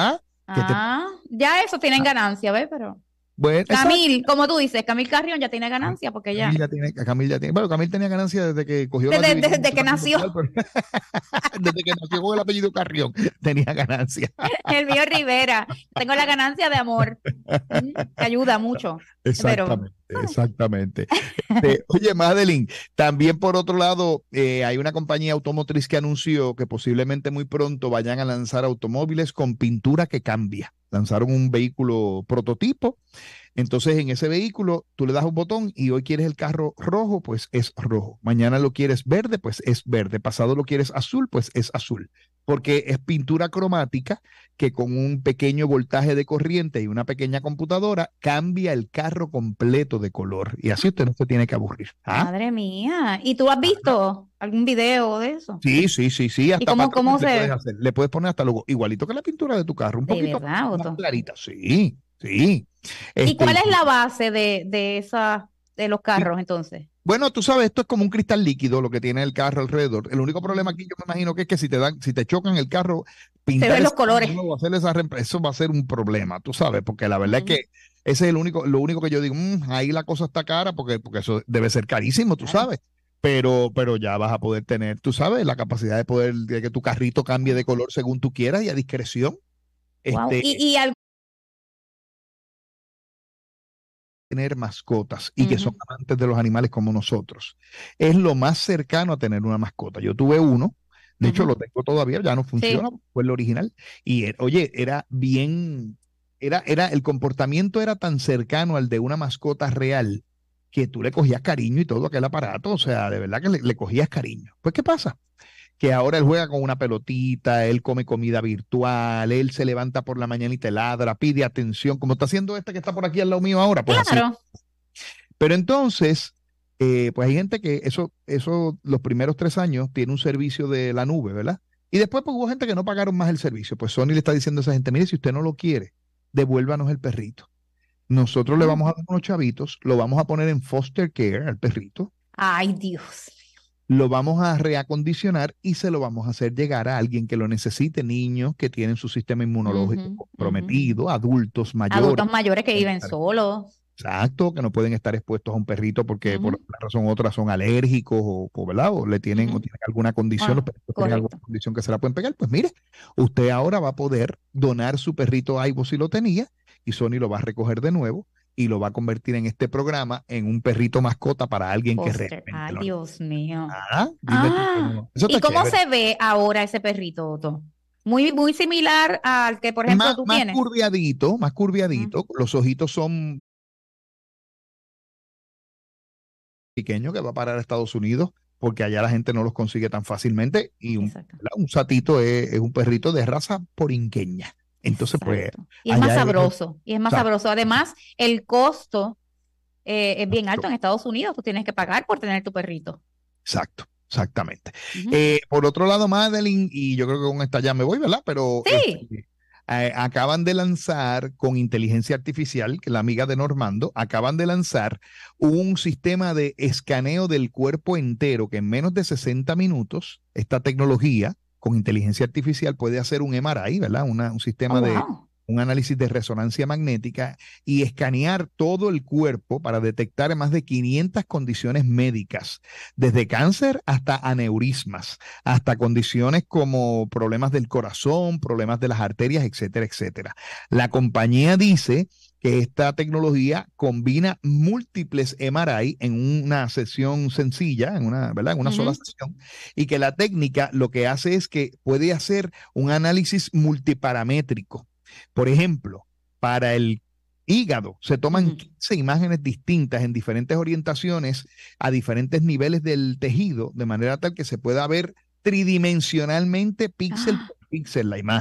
Ya eso tienen ganancia, ¿ves? Pero bueno, Camil, como tú dices, Camil Carrión ya tiene ganancia porque ya. Camil bueno, Camil tenía ganancia desde que cogió desde que nació. Desde que nació con el apellido Carrión tenía ganancia. El mío Rivera. Tengo la ganancia de amor. Que ayuda mucho. Exactamente. Oye, Madeline, también por otro lado, hay una compañía automotriz que anunció que posiblemente muy pronto vayan a lanzar automóviles con pintura que cambia. Lanzaron un vehículo prototipo. Entonces, en ese vehículo, tú le das un botón y hoy quieres el carro rojo, pues es rojo. Mañana lo quieres verde, pues es verde. Pasado lo quieres azul, pues es azul. Porque es pintura cromática que con un pequeño voltaje de corriente y una pequeña computadora cambia el carro completo de color. Y así usted no se tiene que aburrir. Madre mía. ¿Y tú has visto algún video de eso? Sí. Hasta ¿Y cómo se puedes hacer. Le puedes poner hasta luego, igualito que la pintura de tu carro, un poquito más clarita. Sí. ¿Y cuál es la base de los carros entonces? Bueno, tú sabes, esto es como un cristal líquido lo que tiene el carro alrededor. El único problema aquí yo me imagino que es que si te chocan el carro, pintar se ven los colores. Eso va a ser un problema, tú sabes, porque la verdad es que ese es lo único que yo digo, ahí la cosa está cara porque eso debe ser carísimo, tú sabes. Pero ya vas a poder tener, tú sabes, la capacidad de que tu carrito cambie de color según tú quieras y a discreción. Wow. ¿Y algo? Tener mascotas y que son amantes de los animales como nosotros. Es lo más cercano a tener una mascota. Yo tuve uno, de hecho lo tengo todavía, ya no funciona, fue el original. Y oye, el comportamiento era tan cercano al de una mascota real que tú le cogías cariño y todo aquel aparato, o sea, de verdad que le cogías cariño. Pues, ¿qué pasa? Que ahora él juega con una pelotita, él come comida virtual, él se levanta por la mañana y te ladra, pide atención, como está haciendo este que está por aquí al lado mío ahora. Pues claro. Así. Pero entonces, pues hay gente que eso los primeros 3 años tiene un servicio de la nube, ¿verdad? Y después pues hubo gente que no pagaron más el servicio. Pues Sony le está diciendo a esa gente, mire, si usted no lo quiere, devuélvanos el perrito. Nosotros le vamos a dar unos chavitos, lo vamos a poner en foster care al perrito. Ay, Dios. Lo vamos a reacondicionar y se lo vamos a hacer llegar a alguien que lo necesite, niños que tienen su sistema inmunológico comprometido, adultos mayores. Adultos mayores que viven solos. Exacto, que no pueden estar expuestos a un perrito porque por una razón u otra son alérgicos o ¿verdad? O tienen alguna condición, los perritos tienen alguna condición que se la pueden pegar. Pues mire, usted ahora va a poder donar su perrito Aibo si lo tenía y Sony lo va a recoger de nuevo y lo va a convertir en este programa en un perrito mascota para alguien que realmente Ay, Dios mío. ¿Y cómo se ve ahora ese perrito, Otto? Muy similar al que, por ejemplo, tú tienes. Más curviadito. Los ojitos son pequeños que va a parar a Estados Unidos porque allá la gente no los consigue tan fácilmente y un satito es un perrito de raza porinqueña. Entonces, pues. Y es más sabroso. Además, el costo es bien alto en Estados Unidos. Tú tienes que pagar por tener tu perrito. Exactamente. Por otro lado, Madeline, y yo creo que con esta ya me voy, ¿verdad? Pero acaban de lanzar con inteligencia artificial, que la amiga de Normando, acaban de lanzar un sistema de escaneo del cuerpo entero que en menos de 60 minutos, esta tecnología con inteligencia artificial puede hacer un MRI, ¿verdad? Un sistema de un análisis de resonancia magnética y escanear todo el cuerpo para detectar más de 500 condiciones médicas, desde cáncer hasta aneurismas, hasta condiciones como problemas del corazón, problemas de las arterias, etcétera, etcétera. La compañía dice que esta tecnología combina múltiples MRI en una sesión sencilla, en una sola sesión, y que la técnica lo que hace es que puede hacer un análisis multiparamétrico. Por ejemplo, para el hígado se toman 15 imágenes distintas en diferentes orientaciones a diferentes niveles del tejido, de manera tal que se pueda ver tridimensionalmente píxel por píxel la imagen.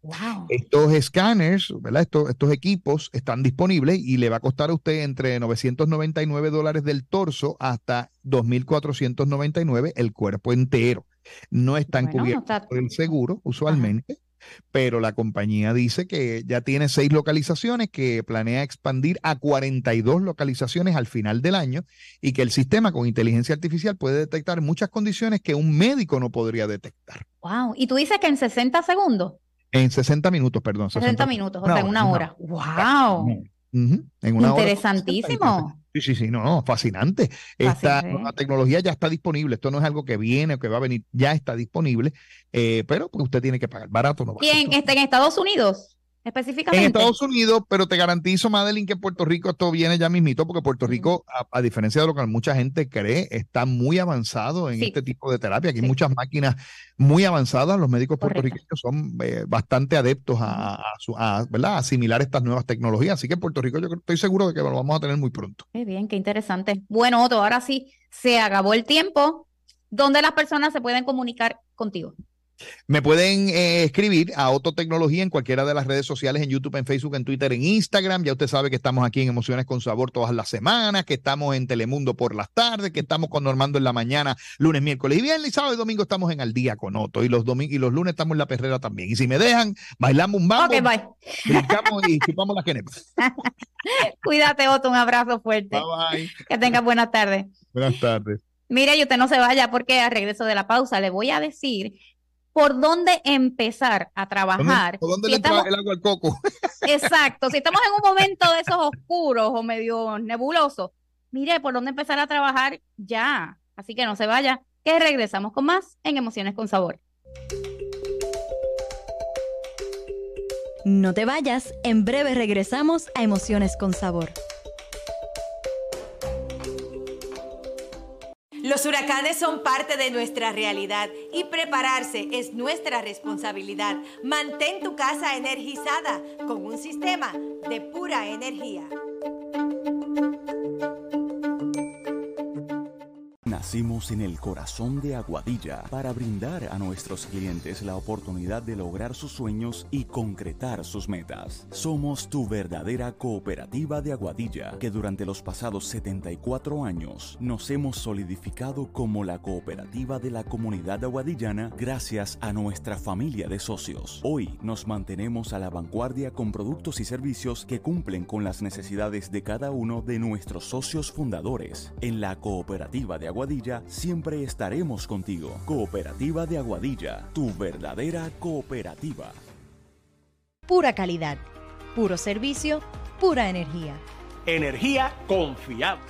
Wow. Estos escáneres, ¿verdad? Estos equipos están disponibles y le va a costar a usted entre $999 del torso hasta $2,499 el cuerpo entero. No están Bueno, no cubiertos está. por el seguro Ajá. usualmente, pero la compañía dice que ya tiene 6 localizaciones, que planea expandir a 42 localizaciones al final del año y que el sistema con inteligencia artificial puede detectar muchas condiciones que un médico no podría detectar. Wow. Y tú dices que en 60 segundos, En 60 minutos, perdón. 60 minutos, o sea, en una hora. Wow. En una hora. Interesantísimo. Sí, no, fascinante. Esta nueva tecnología ya está disponible. Esto no es algo que viene o que va a venir, ya está disponible, pero pues usted tiene que pagar barato. No va ¿Y en Estados Unidos específicamente? En Estados Unidos, pero te garantizo, Madeline, que en Puerto Rico esto viene ya mismito, porque Puerto Rico, a diferencia de lo que mucha gente cree, está muy avanzado en este tipo de terapia. Aquí hay muchas máquinas muy avanzadas. Los médicos puertorriqueños son bastante adeptos ¿verdad? A asimilar estas nuevas tecnologías. Así que en Puerto Rico yo estoy seguro de que lo vamos a tener muy pronto. Qué bien, qué interesante. Bueno, Otto, ahora sí, se acabó el tiempo. ¿Dónde las personas se pueden comunicar contigo? Me pueden escribir a Otto Tecnología en cualquiera de las redes sociales, en YouTube, en Facebook, en Twitter, en Instagram. Ya usted sabe que estamos aquí en Emociones con Sabor todas las semanas, que estamos en Telemundo por las tardes, que estamos con Normando en la mañana, lunes, miércoles y viernes, y sábado y domingo estamos en Al Día con Otto, y los lunes estamos en La Perrera también. Y si me dejan, bailamos un mambo, brincamos y chupamos las quenepas. Cuídate, Otto, un abrazo fuerte. Bye, bye. Que tengas buenas tardes. Buenas tardes. Mire, y usted no se vaya, porque al regreso de la pausa le voy a decir por dónde empezar a trabajar. ¿Por dónde le entra el agua al coco? Exacto, si estamos en un momento de esos oscuros o medio nebulosos, mire, por dónde empezar a trabajar ya. Así que no se vaya, que regresamos con más en Emociones con Sabor. No te vayas, en breve regresamos a Emociones con Sabor. Los huracanes son parte de nuestra realidad y prepararse es nuestra responsabilidad. Mantén tu casa energizada con un sistema de pura energía. Nacimos en el corazón de Aguadilla para brindar a nuestros clientes la oportunidad de lograr sus sueños y concretar sus metas. Somos tu verdadera cooperativa de Aguadilla, que durante los pasados 74 años nos hemos solidificado como la cooperativa de la comunidad aguadillana gracias a nuestra familia de socios. Hoy nos mantenemos a la vanguardia con productos y servicios que cumplen con las necesidades de cada uno de nuestros socios fundadores. En la cooperativa de Aguadilla siempre estaremos contigo. Cooperativa de Aguadilla, tu verdadera cooperativa. Pura calidad, puro servicio, pura energía. Energía confiable.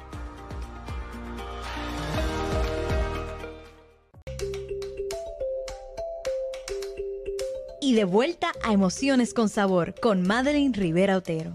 Y de vuelta a Emociones con Sabor con Madeline Rivera Otero.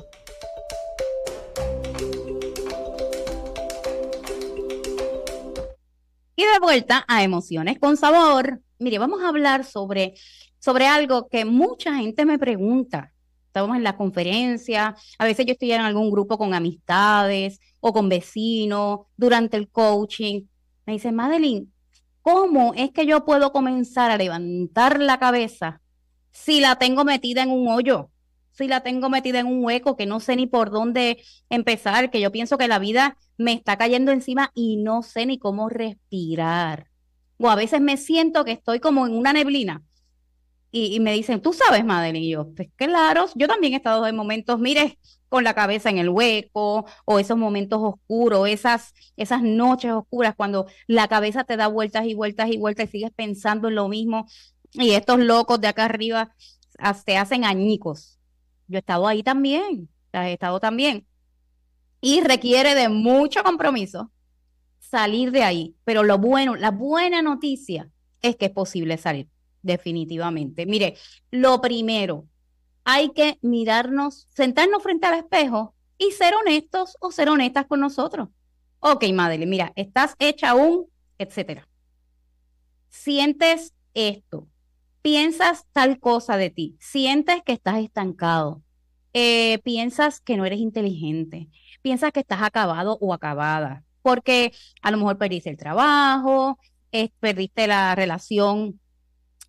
Y de vuelta a Emociones con Sabor. Mire, vamos a hablar sobre algo que mucha gente me pregunta. Estamos en la conferencia, a veces yo estoy en algún grupo con amistades o con vecinos durante el coaching. Me dicen, Madeline, ¿cómo es que yo puedo comenzar a levantar la cabeza si la tengo metida en un hoyo? Si la tengo metida en un hueco que no sé ni por dónde empezar, que yo pienso que la vida me está cayendo encima y no sé ni cómo respirar. O a veces me siento que estoy como en una neblina y me dicen, ¿tú sabes, Madeline? Y yo, pues claro, yo también he estado en momentos, mire, con la cabeza en el hueco, o esos momentos oscuros, esas noches oscuras cuando la cabeza te da vueltas y vueltas y vueltas y sigues pensando en lo mismo y estos locos de acá arriba te hacen añicos. Yo he estado ahí también, he estado también. Y requiere de mucho compromiso salir de ahí. Pero la buena noticia es que es posible salir, definitivamente. Mire, lo primero, hay que mirarnos, sentarnos frente al espejo y ser honestos o ser honestas con nosotros. Ok, Madeline, mira, estás hecha etcétera. Sientes esto. Piensas tal cosa de ti, sientes que estás estancado, piensas que no eres inteligente, piensas que estás acabado o acabada, porque a lo mejor perdiste el trabajo, perdiste la relación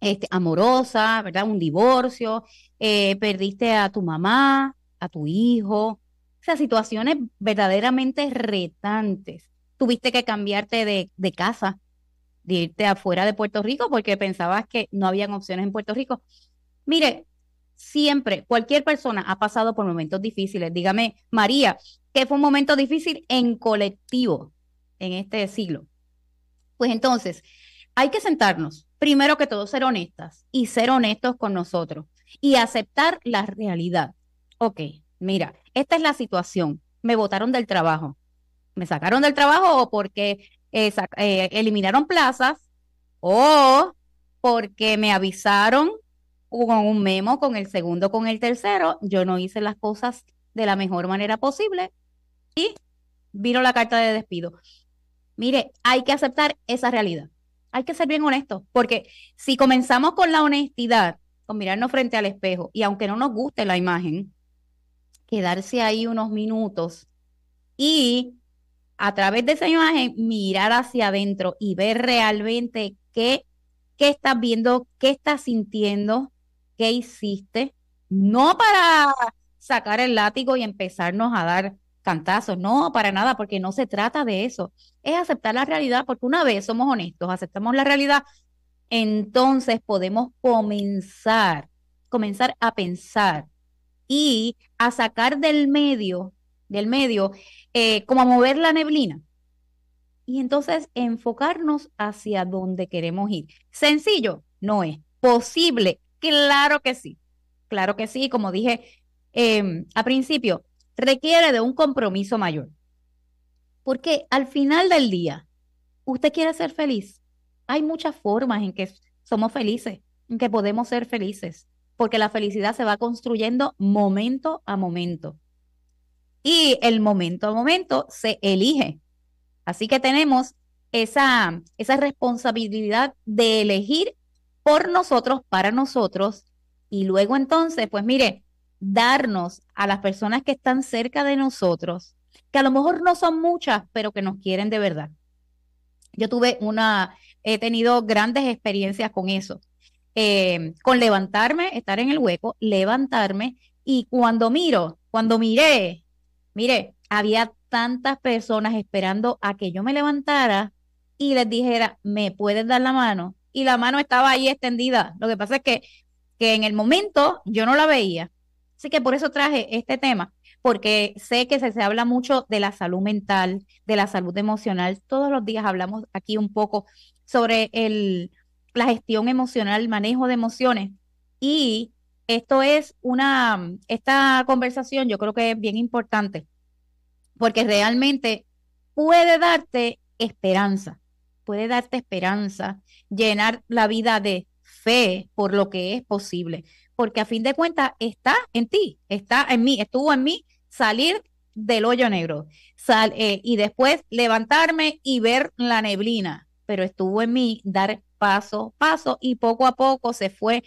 amorosa, ¿verdad? Un divorcio, perdiste a tu mamá, a tu hijo, o sea, situaciones verdaderamente retantes. Tuviste que cambiarte de casa, de irte afuera de Puerto Rico porque pensabas que no habían opciones en Puerto Rico. Mire, siempre, cualquier persona ha pasado por momentos difíciles. Dígame, María, ¿qué fue un momento difícil en colectivo en este siglo? Pues entonces, hay que sentarnos, primero que todo, ser honestas y ser honestos con nosotros y aceptar la realidad. Ok, mira, esta es la situación. Me botaron del trabajo. Me sacaron del trabajo o porque eliminaron plazas o porque me avisaron con un memo, con el segundo, con el tercero. Yo no hice las cosas de la mejor manera posible y vino la carta de despido. Mire, hay que aceptar esa realidad. Hay que ser bien honestos, porque si comenzamos con la honestidad, con mirarnos frente al espejo, y aunque no nos guste la imagen, quedarse ahí unos minutos y a través de esa imagen mirar hacia adentro y ver realmente qué estás viendo, qué estás sintiendo, qué hiciste, no para sacar el látigo y empezarnos a dar cantazos, no, para nada, porque no se trata de eso, es aceptar la realidad, porque una vez somos honestos, aceptamos la realidad, entonces podemos comenzar a pensar y a sacar del medio, como a mover la neblina. Y entonces enfocarnos hacia donde queremos ir. ¿Sencillo? No es. ¿Posible? Claro que sí, como dije a principio, requiere de un compromiso mayor. Porque al final del día, ¿usted quiere ser feliz? Hay muchas formas en que somos felices, en que podemos ser felices, porque la felicidad se va construyendo momento a momento. Y el momento a momento se elige. Así que tenemos esa responsabilidad de elegir por nosotros, para nosotros, y luego entonces, pues mire, darnos a las personas que están cerca de nosotros, que a lo mejor no son muchas, pero que nos quieren de verdad. Yo he tenido grandes experiencias con eso, con levantarme, estar en el hueco, levantarme, y cuando miré, mire, había tantas personas esperando a que yo me levantara y les dijera, ¿me puedes dar la mano? Y la mano estaba ahí extendida. Lo que pasa es que en el momento yo no la veía. Así que por eso traje este tema, porque sé que se habla mucho de la salud mental, de la salud emocional. Todos los días hablamos aquí un poco sobre la gestión emocional, el manejo de emociones. Y esta conversación yo creo que es bien importante, porque realmente puede darte esperanza, llenar la vida de fe por lo que es posible, porque a fin de cuentas está en ti, está en mí, estuvo en mí salir del hoyo negro y después levantarme y ver la neblina, pero estuvo en mí dar paso a paso y poco a poco se fue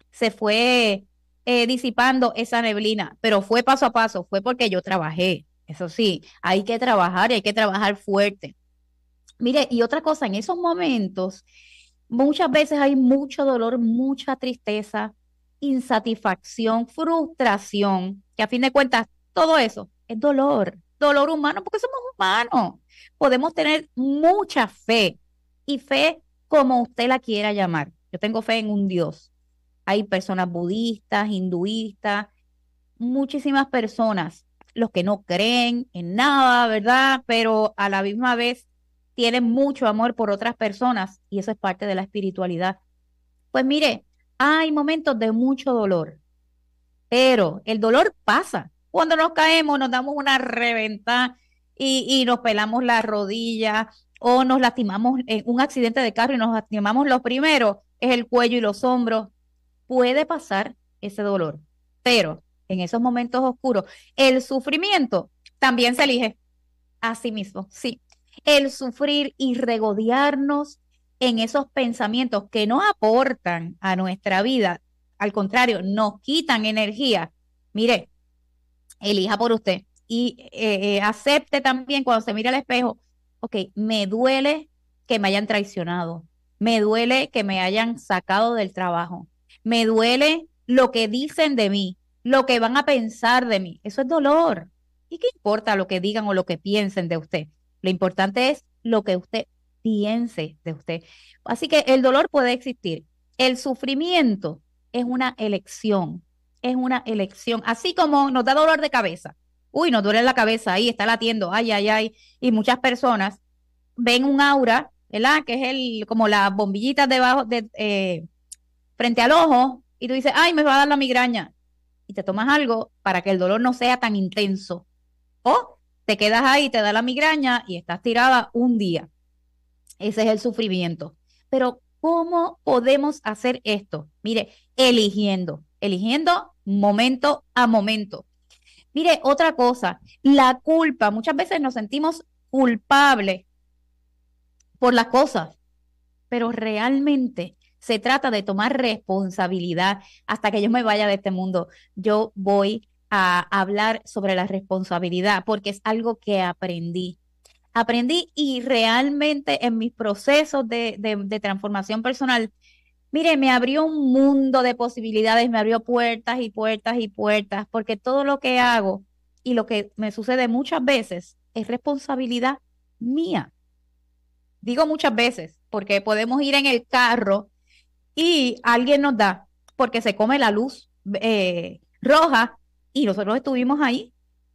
disipando esa neblina, pero fue paso a paso, fue porque yo trabajé. Eso sí, hay que trabajar y hay que trabajar fuerte. Mire, y otra cosa, en esos momentos, muchas veces hay mucho dolor, mucha tristeza, insatisfacción, frustración, que a fin de cuentas, todo eso es dolor humano, porque somos humanos. Podemos tener mucha fe, y fe como usted la quiera llamar. Yo tengo fe en un Dios. Hay personas budistas, hinduistas, muchísimas personas, los que no creen en nada, ¿verdad? Pero a la misma vez tienen mucho amor por otras personas, y eso es parte de la espiritualidad. Pues mire, hay momentos de mucho dolor, pero el dolor pasa. Cuando nos caemos, nos damos una reventada y nos pelamos la rodilla o nos lastimamos en un accidente de carro y nos lastimamos, lo primero es el cuello y los hombros. Puede pasar ese dolor, pero en esos momentos oscuros, el sufrimiento también se elige a sí mismo, sí. El sufrir y regodearnos en esos pensamientos que no aportan a nuestra vida, al contrario, nos quitan energía. Mire, elija por usted y acepte también cuando se mire al espejo, ok, me duele que me hayan traicionado, Me duele que me hayan sacado del trabajo. Me duele lo que dicen de mí, lo que van a pensar de mí. Eso es dolor. ¿Y qué importa lo que digan o lo que piensen de usted? Lo importante es lo que usted piense de usted. Así que el dolor puede existir. El sufrimiento es una elección. Es una elección. Así como nos da dolor de cabeza. Uy, nos duele la cabeza, ahí está latiendo, ay, ay, ay. Y muchas personas ven un aura, ¿verdad? Que es como las bombillitas debajo, frente al ojo, y tú dices, ay, me va a dar la migraña. Y te tomas algo para que el dolor no sea tan intenso. O te quedas ahí, te da la migraña y estás tirada un día. Ese es el sufrimiento. Pero, ¿cómo podemos hacer esto? Mire, eligiendo momento a momento. Mire, otra cosa, la culpa. Muchas veces nos sentimos culpables por las cosas, pero realmente se trata de tomar responsabilidad. Hasta que yo me vaya de este mundo, yo voy a hablar sobre la responsabilidad porque es algo que aprendí. Aprendí y realmente en mis procesos de transformación personal, mire, me abrió un mundo de posibilidades, me abrió puertas y puertas y puertas, porque todo lo que hago y lo que me sucede muchas veces es responsabilidad mía. Digo muchas veces, porque podemos ir en el carro y alguien nos da, porque se come la luz roja y nosotros estuvimos ahí.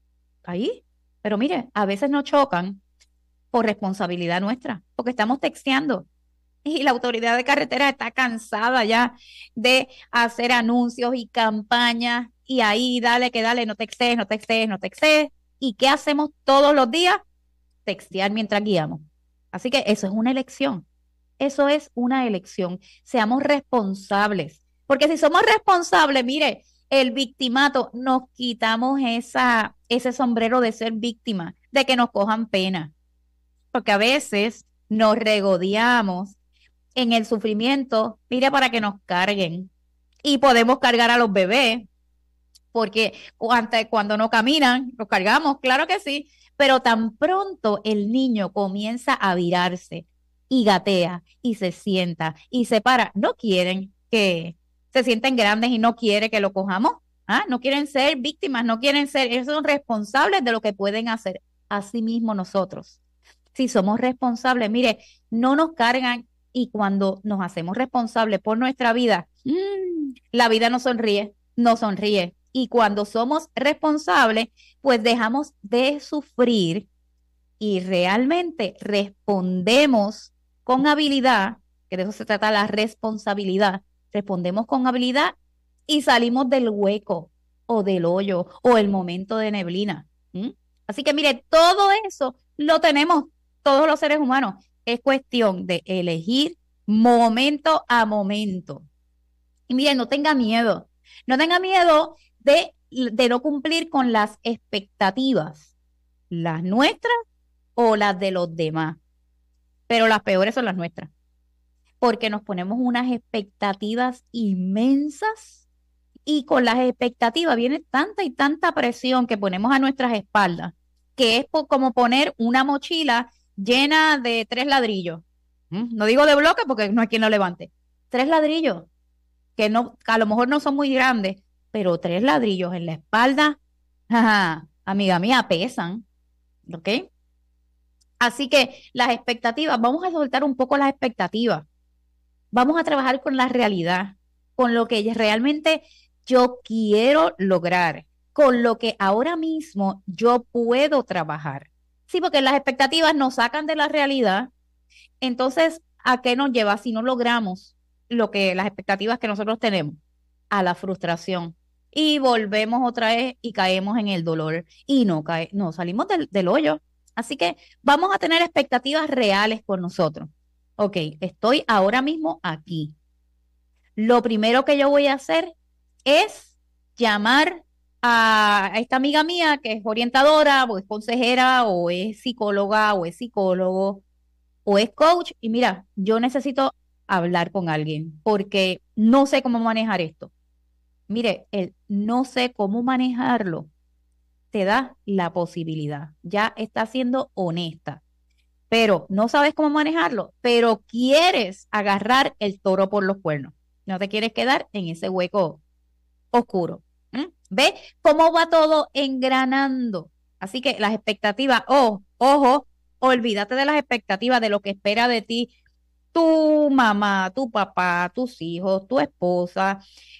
Pero mire, a veces nos chocan por responsabilidad nuestra, porque estamos texteando. Y la autoridad de carretera está cansada ya de hacer anuncios y campañas y ahí dale que dale, no textees, no textees, no textees. ¿Y qué hacemos todos los días? Textear mientras guiamos. Así que eso es una elección. Eso es una elección. Seamos responsables. Porque si somos responsables, mire, el victimato, nos quitamos ese sombrero de ser víctima, de que nos cojan pena. Porque a veces nos regodeamos en el sufrimiento, mira, para que nos carguen. Y podemos cargar a los bebés, porque cuando no caminan, los cargamos, claro que sí, pero tan pronto el niño comienza a virarse y gatea y se sienta y se para, no quieren que se sienten grandes y no quiere que lo cojamos, no quieren ser víctimas, no quieren ser, ellos son responsables de lo que pueden hacer. Así mismo nosotros, si somos responsables, mire, no nos cargan. Y cuando nos hacemos responsables por nuestra vida, la vida nos sonríe. Y cuando somos responsables, pues dejamos de sufrir y realmente respondemos con habilidad, que de eso se trata la responsabilidad. Respondemos con habilidad y salimos del hueco o del hoyo o el momento de neblina. Así que mire, todo eso lo tenemos todos los seres humanos. Es cuestión de elegir momento a momento. Y miren, no tenga miedo de no cumplir con las expectativas, las nuestras o las de los demás. Pero las peores son las nuestras, porque nos ponemos unas expectativas inmensas y con las expectativas viene tanta y tanta presión que ponemos a nuestras espaldas, que es como poner una mochila llena de 3 ladrillos. No digo de bloque porque no hay quien lo levante. 3 ladrillos, que a lo mejor no son muy grandes, pero 3 ladrillos en la espalda, amiga mía, pesan. ¿Ok? Así que las expectativas, vamos a soltar un poco las expectativas. Vamos a trabajar con la realidad, con lo que realmente yo quiero lograr, con lo que ahora mismo yo puedo trabajar. Sí, porque las expectativas nos sacan de la realidad. Entonces, ¿a qué nos lleva si no logramos las expectativas que nosotros tenemos? A la frustración. Y volvemos otra vez y caemos en el dolor y no salimos del hoyo. Así que vamos a tener expectativas reales con nosotros. Ok, estoy ahora mismo aquí. Lo primero que yo voy a hacer es llamar a esta amiga mía que es orientadora o es consejera o es psicóloga o es psicólogo o es coach y mira, yo necesito hablar con alguien porque no sé cómo manejar esto. Mire, el no sé cómo manejarlo te da la posibilidad, ya está siendo honesta. pero no sabes cómo manejarlo, pero quieres agarrar el toro por los cuernos. No te quieres quedar en ese hueco oscuro. ¿Ve cómo va todo engranando? Así que las expectativas, ojo, olvídate de las expectativas, de lo que espera de ti tu mamá, tu papá, tus hijos, tu esposa,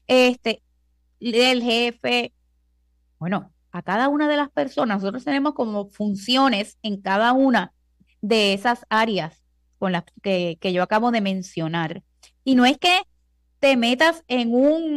el jefe. Bueno, a cada una de las personas, nosotros tenemos como funciones en cada una de esas áreas con las que yo acabo de mencionar. Y no es que te metas en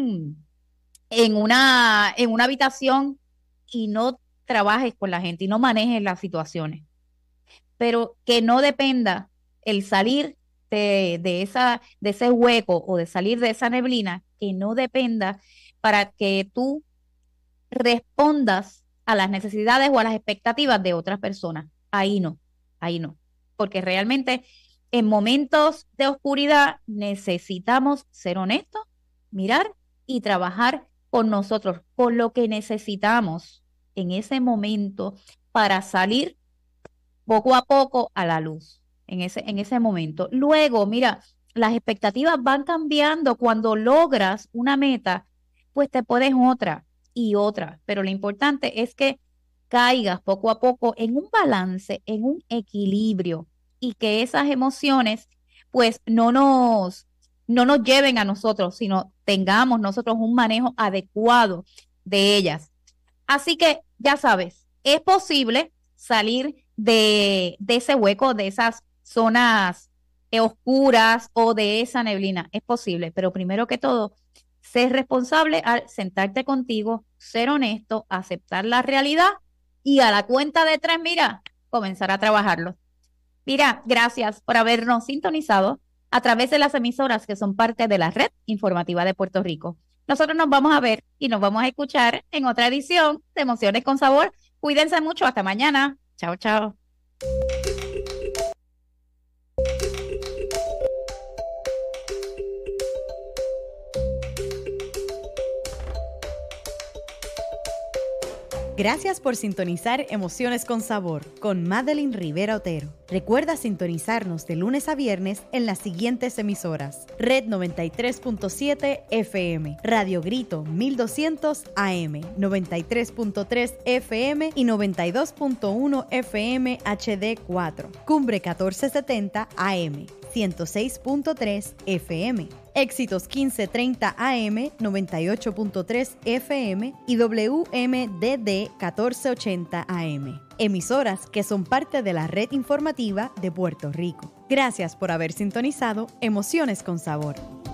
una habitación y no trabajes con la gente y no manejes las situaciones, pero que no dependa el salir de ese hueco o de salir de esa neblina, que no dependa para que tú respondas a las necesidades o a las expectativas de otras personas. Ahí no, porque realmente en momentos de oscuridad necesitamos ser honestos, mirar y trabajar con nosotros, con lo que necesitamos en ese momento para salir poco a poco a la luz, en ese momento. Luego, mira, las expectativas van cambiando. Cuando logras una meta, pues te pones otra y otra, pero lo importante es que caigas poco a poco en un balance, en un equilibrio, y que esas emociones pues no nos lleven a nosotros, sino tengamos nosotros un manejo adecuado de ellas. Así que ya sabes, es posible salir de ese hueco, de esas zonas oscuras o de esa neblina. Es posible, pero primero que todo, ser responsable al sentarte contigo, ser honesto, aceptar la realidad y a la cuenta de 3, mira, comenzar a trabajarlo. Mira, gracias por habernos sintonizado a través de las emisoras que son parte de la Red Informativa de Puerto Rico. Nosotros nos vamos a ver y nos vamos a escuchar en otra edición de Emociones con Sabor. Cuídense mucho. Hasta mañana. Chao, chao. Gracias por sintonizar Emociones con Sabor con Madeline Rivera Otero. Recuerda sintonizarnos de lunes a viernes en las siguientes emisoras: Red 93.7 FM, Radio Grito 1200 AM, 93.3 FM y 92.1 FM HD4, Cumbre 1470 AM, 106.3 FM. Éxitos 1530 AM, 98.3 FM y WMDD 1480 AM. Emisoras que son parte de la Red Informativa de Puerto Rico. Gracias por haber sintonizado Emociones con Sabor.